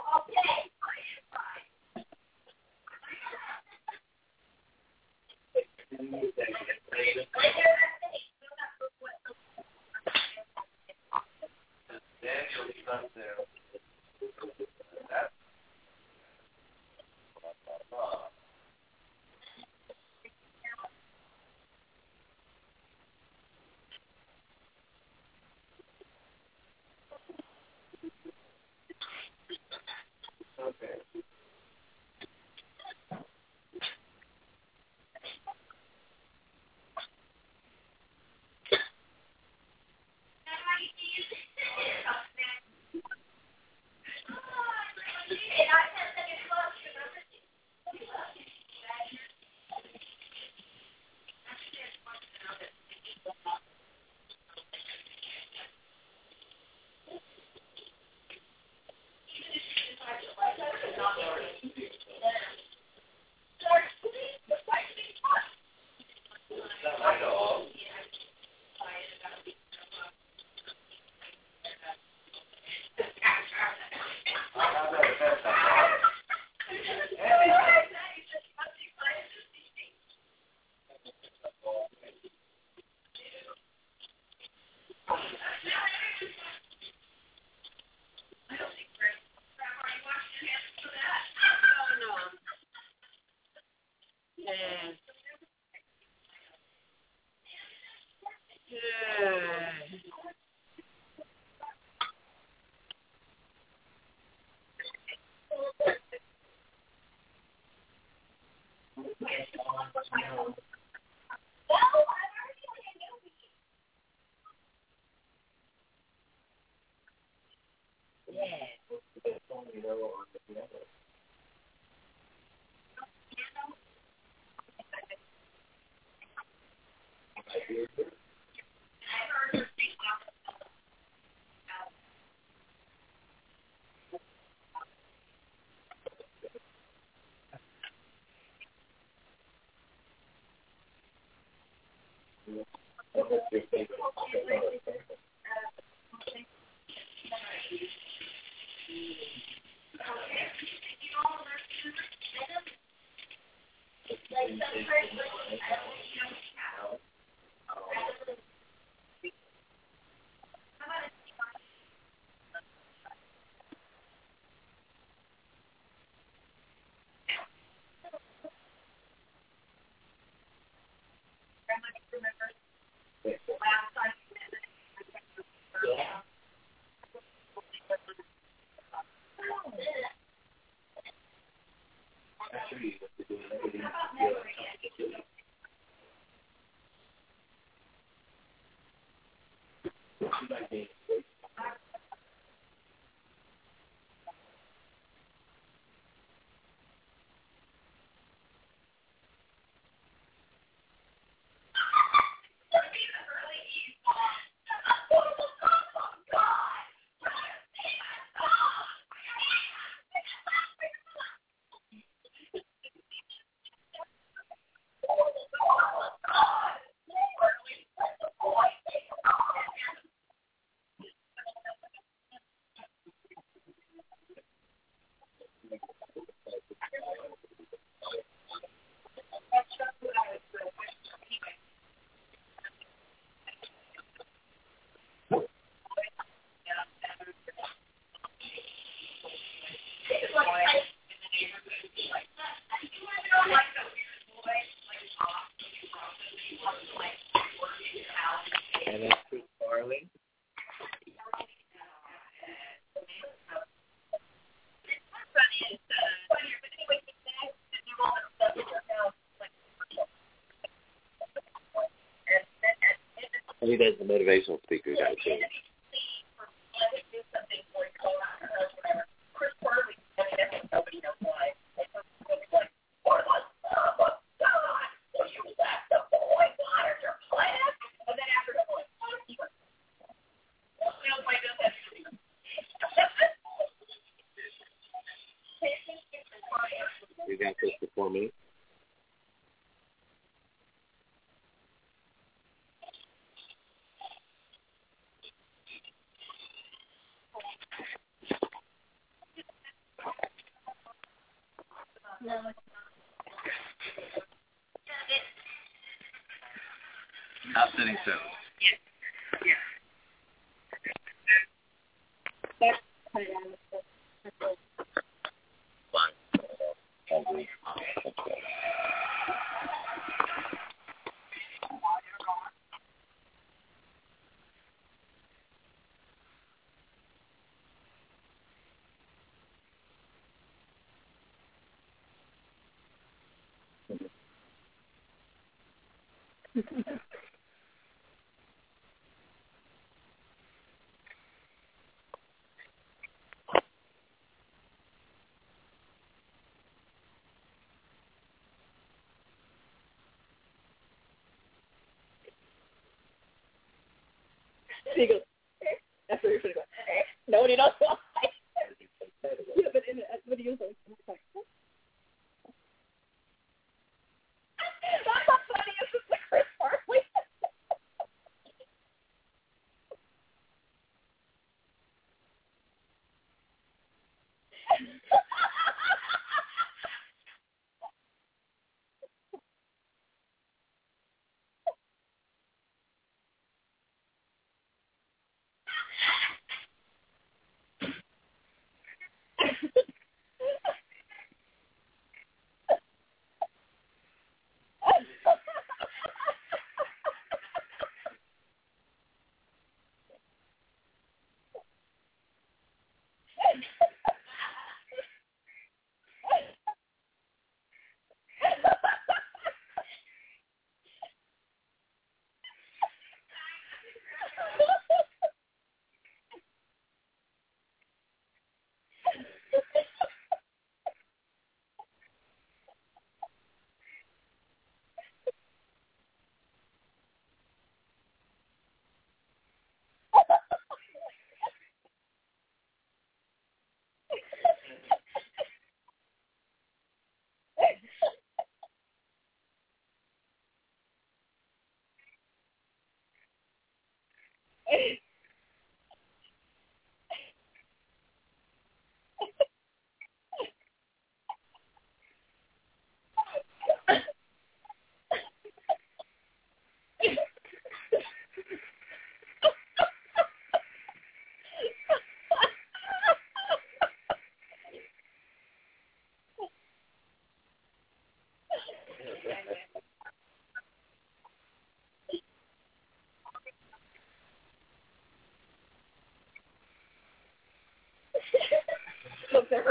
Daniel's up there. Okay. He does the motivational speaker guy too. You got this before me? Not sitting so. He goes, that's where you're going to go, no, you don't lie. Yeah, but in the videos, like, that's not funny, it's just like Chris Farley.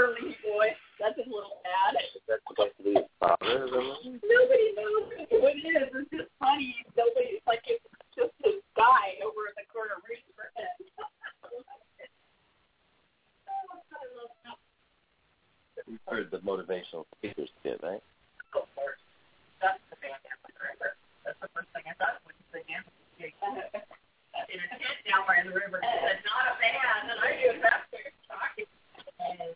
curly boy. That's his little ad. That's supposed to be his father, isn't it? Nobody knows who it is. It's just funny. Nobody, it's like it's just this guy over in the corner rooting for him. You've heard the motivational speakers kit, right? Of course. That's the band forever. That's the first thing I thought when you said in a tent down by the river. He said, not a band. And I knew that's what you're talking about.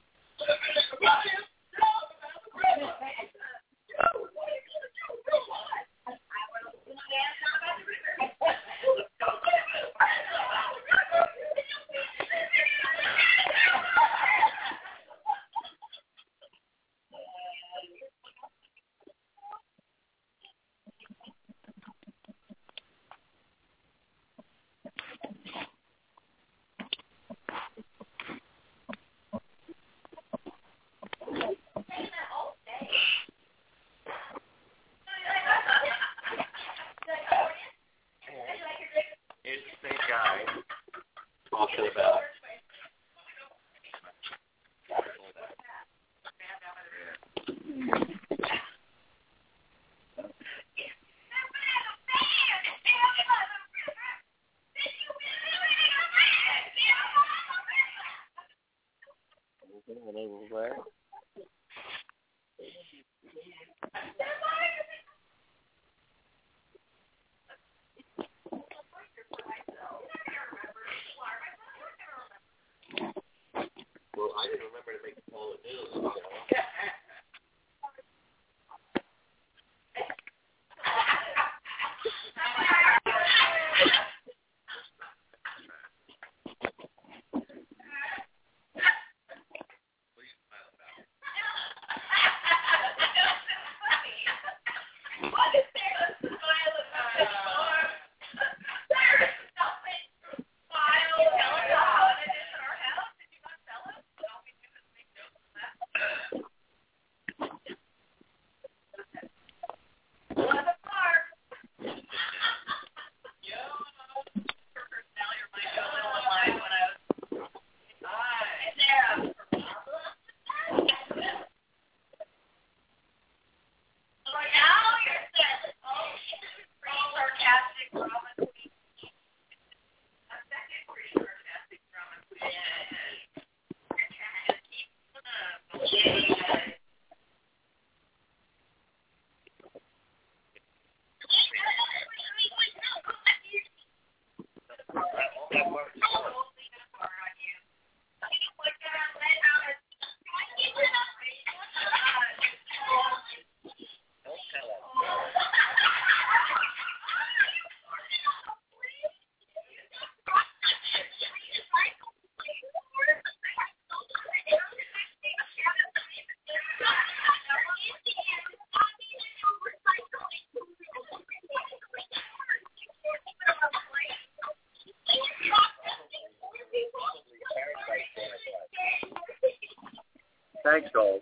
Talking about well, I didn't remember to make the call to news. Thanks, Gold.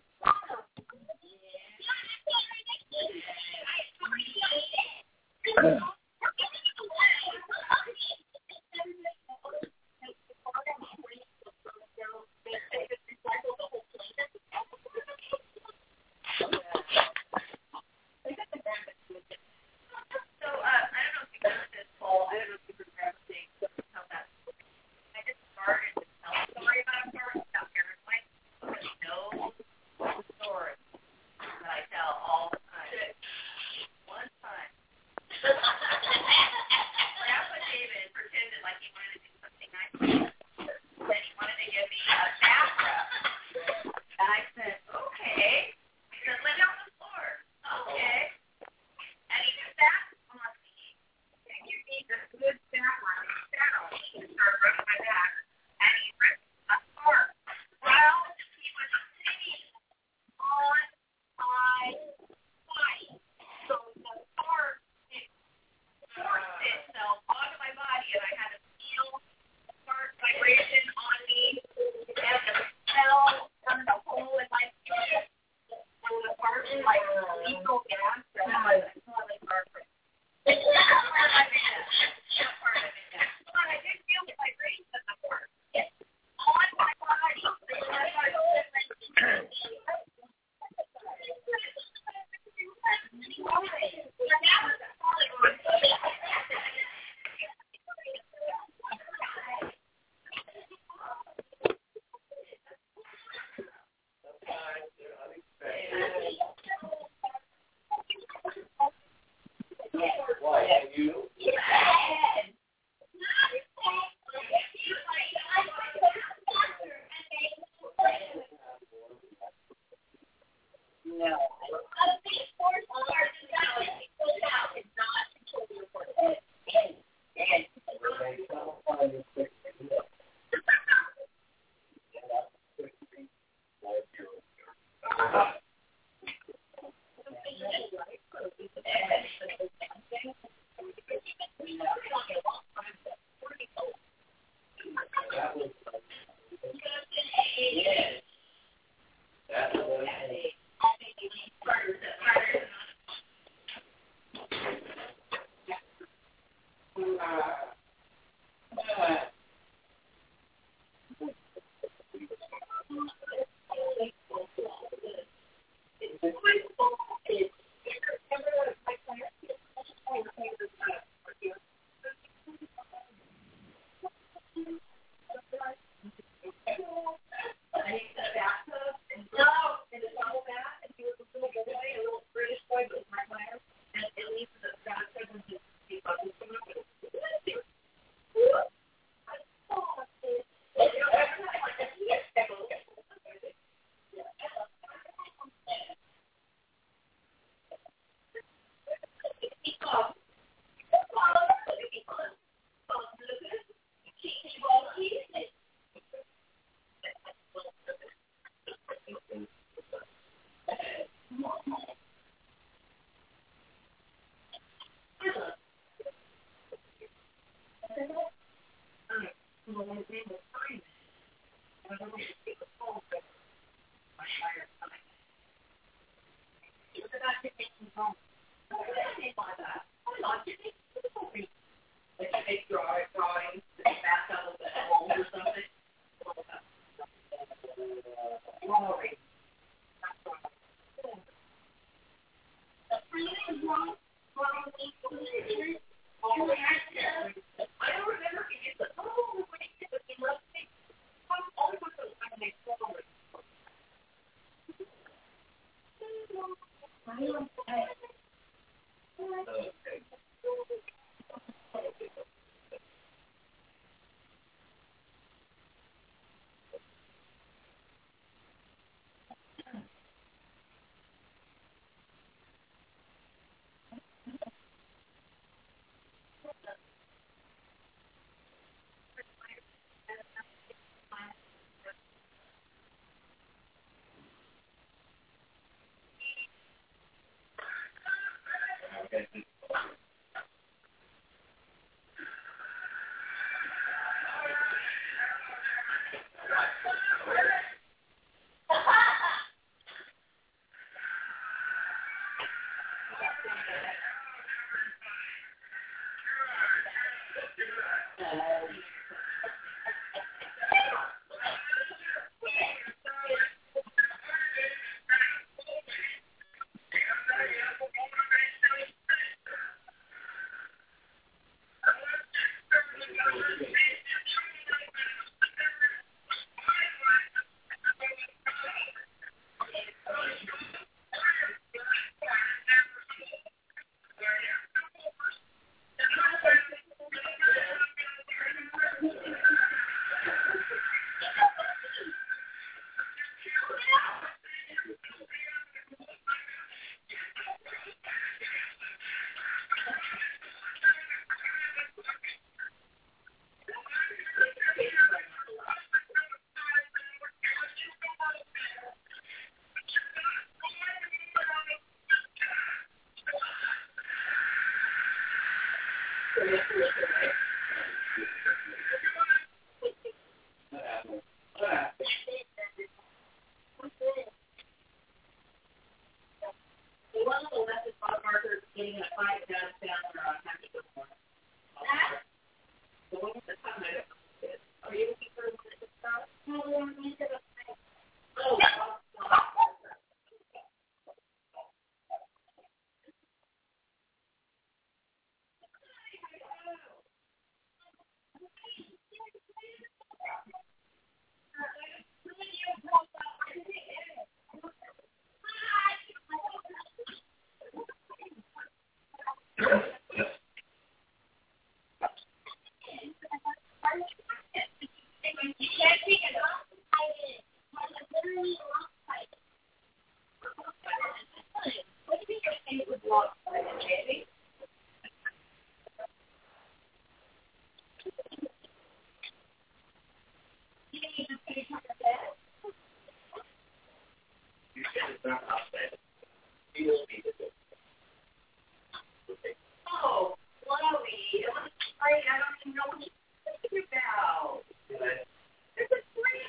I don't even know what you're talking about. There's a tree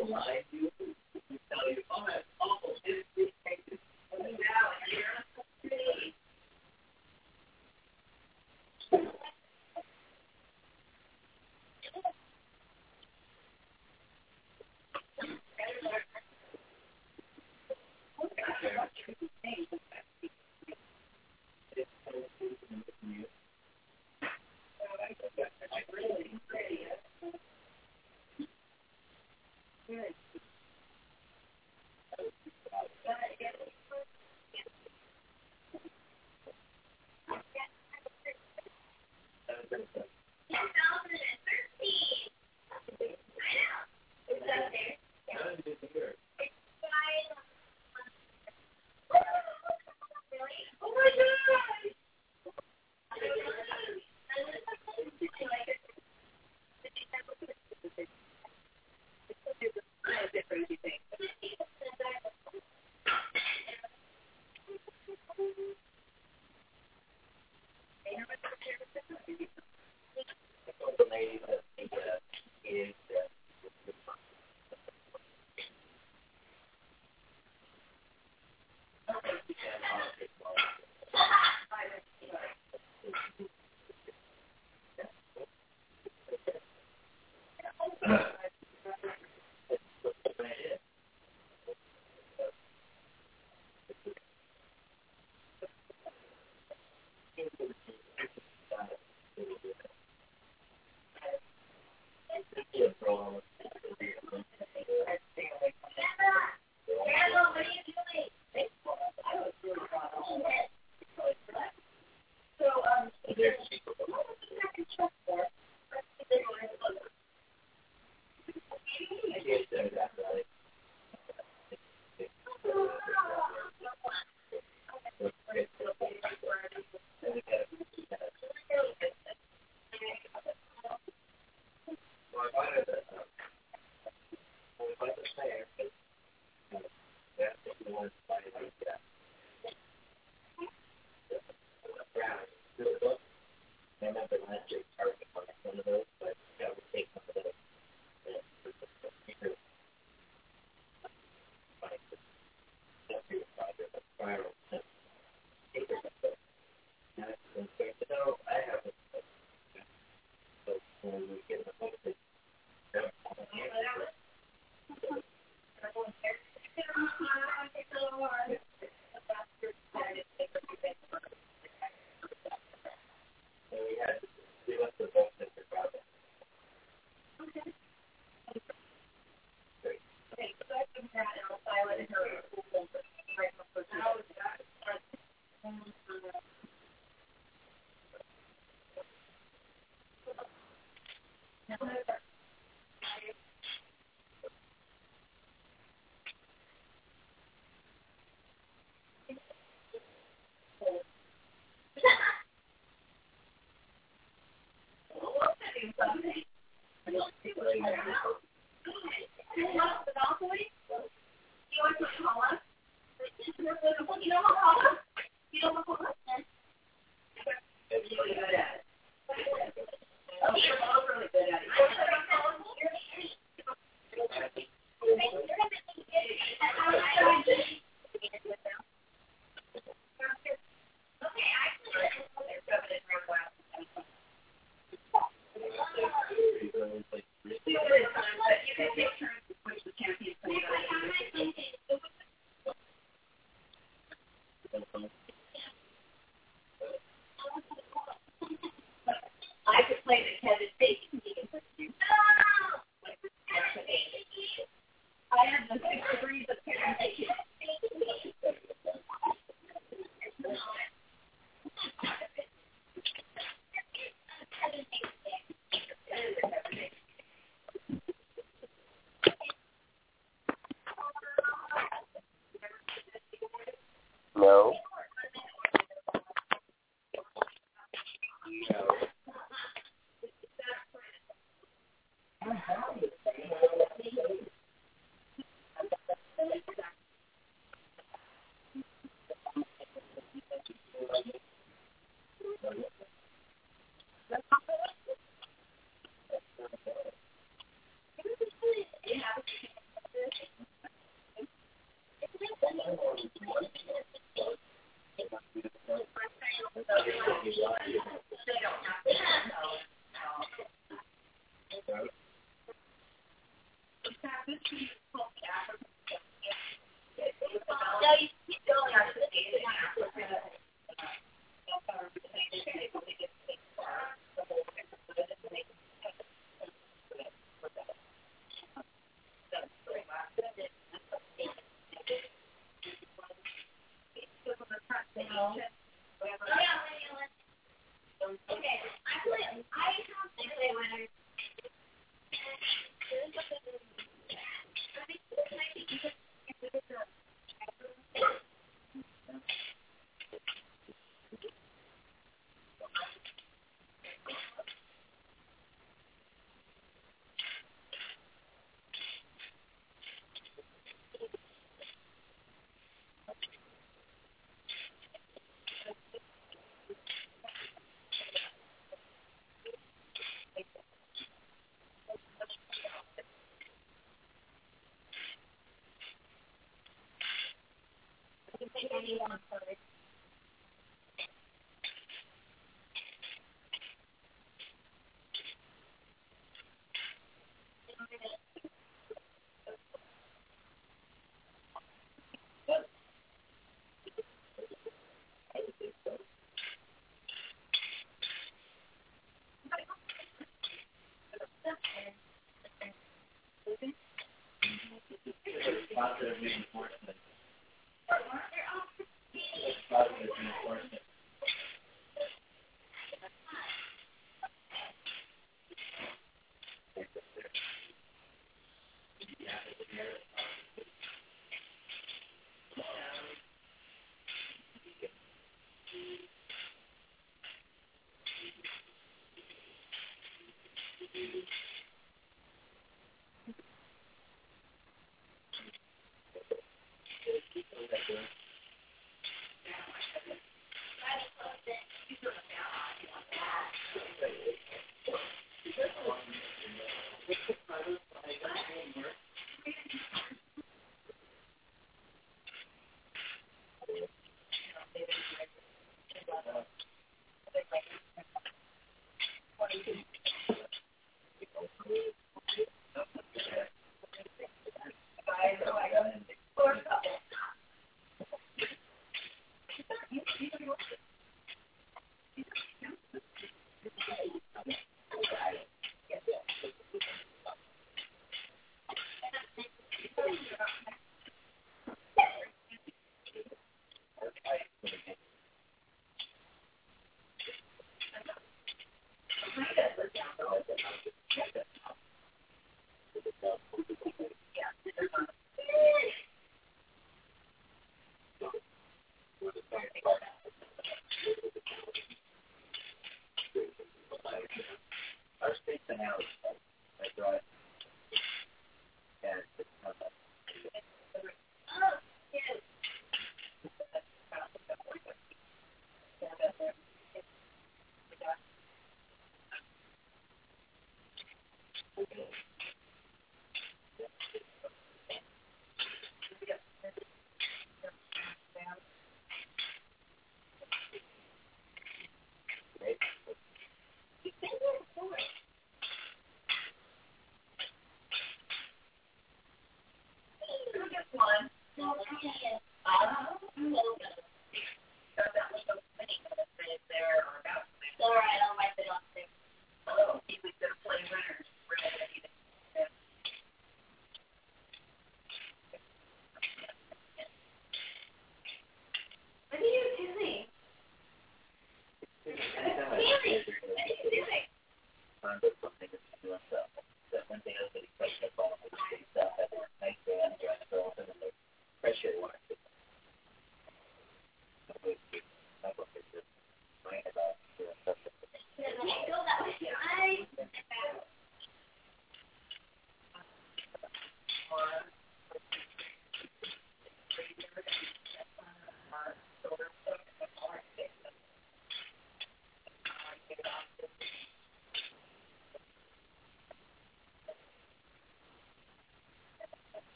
No.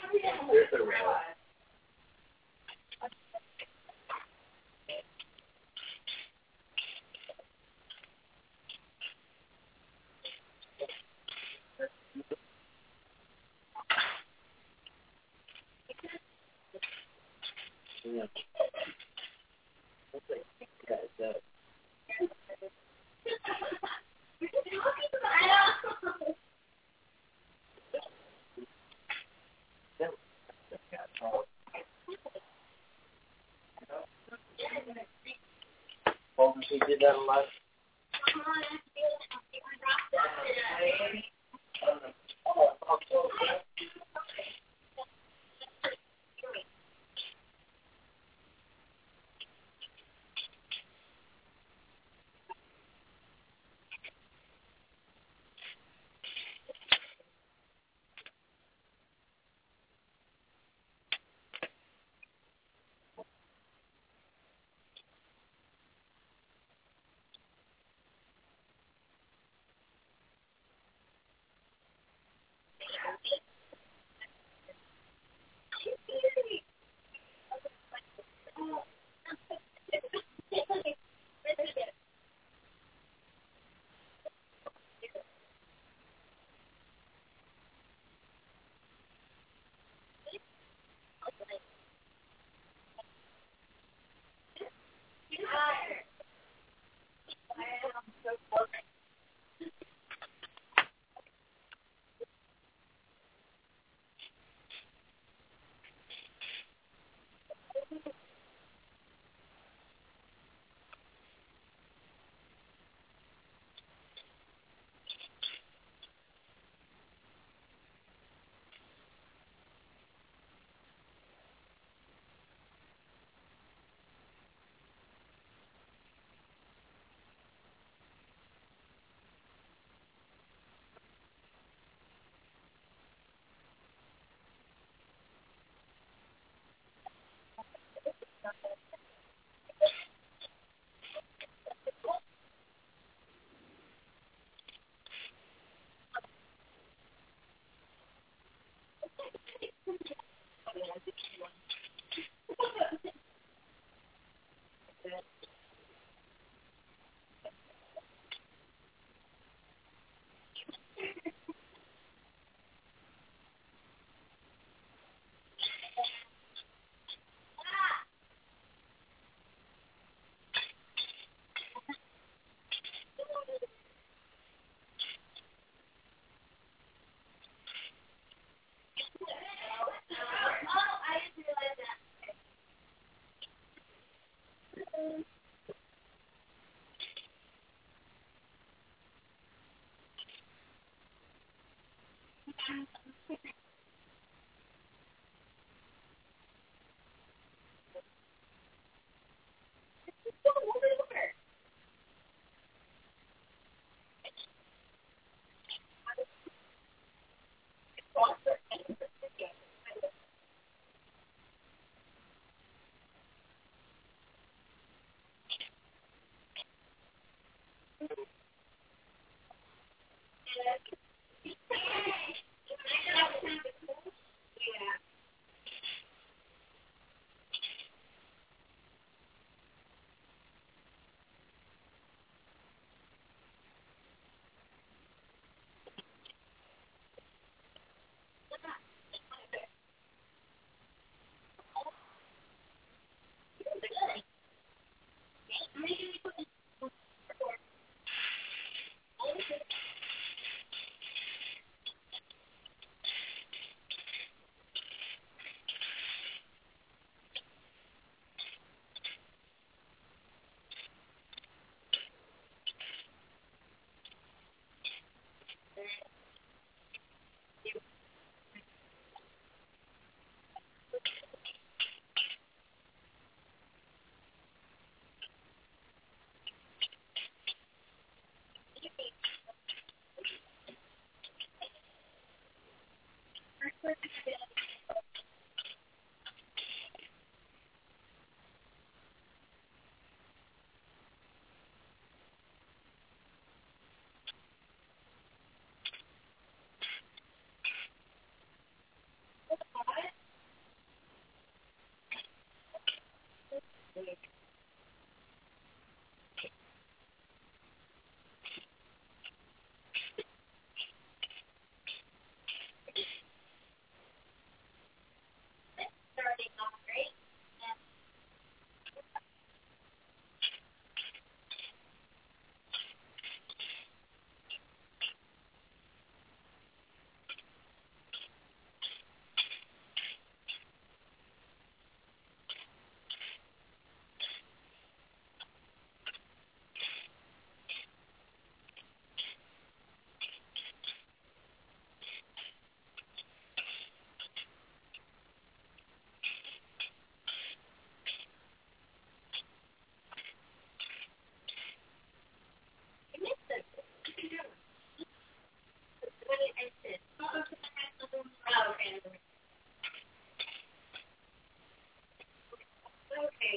She did that a lot.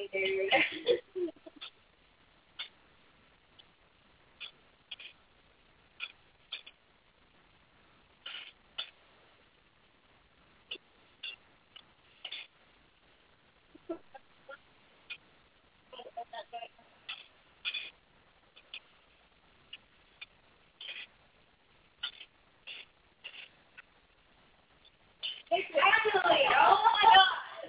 dude. Exactly. Oh my God.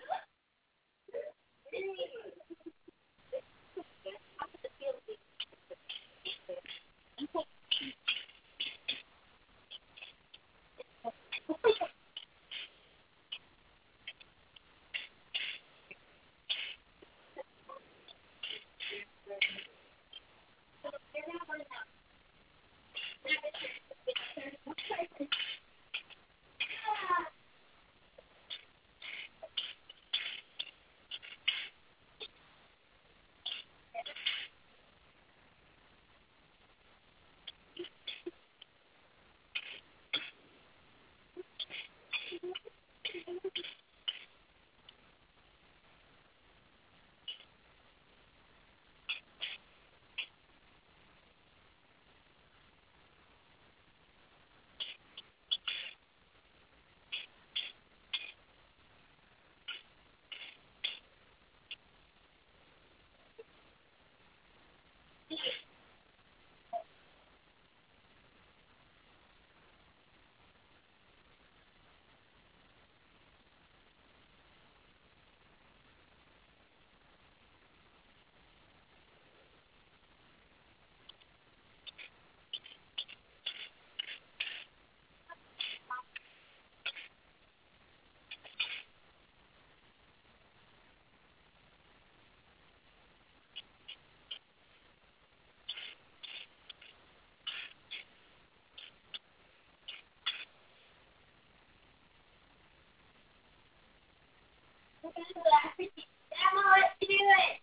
Emma, let's do it.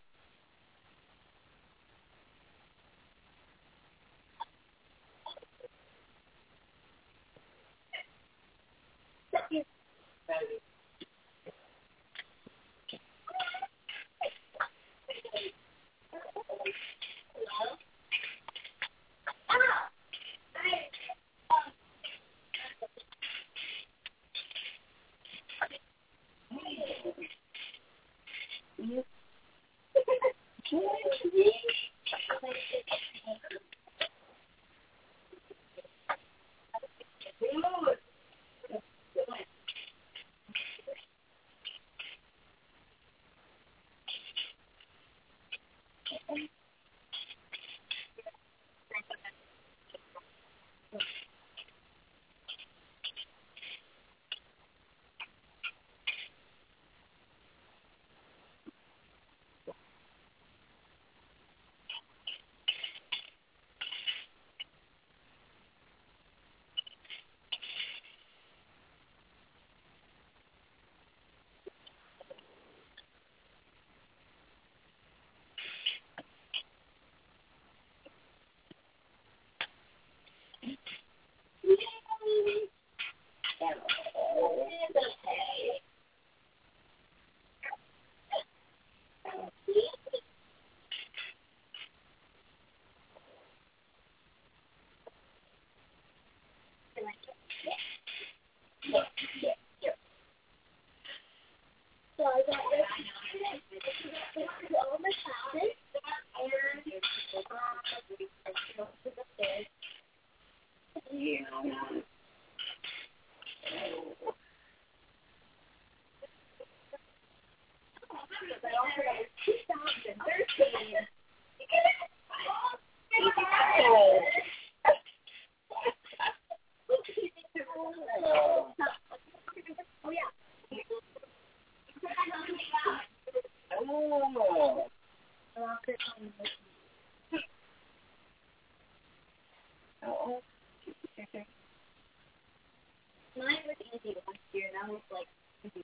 Mine was easy last year, and I was like, stupid.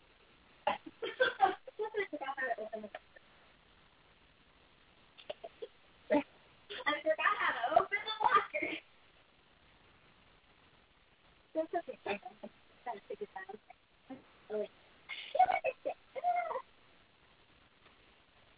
I forgot how to open the locker. That's okay. I gotta figure that out. Oh, wait.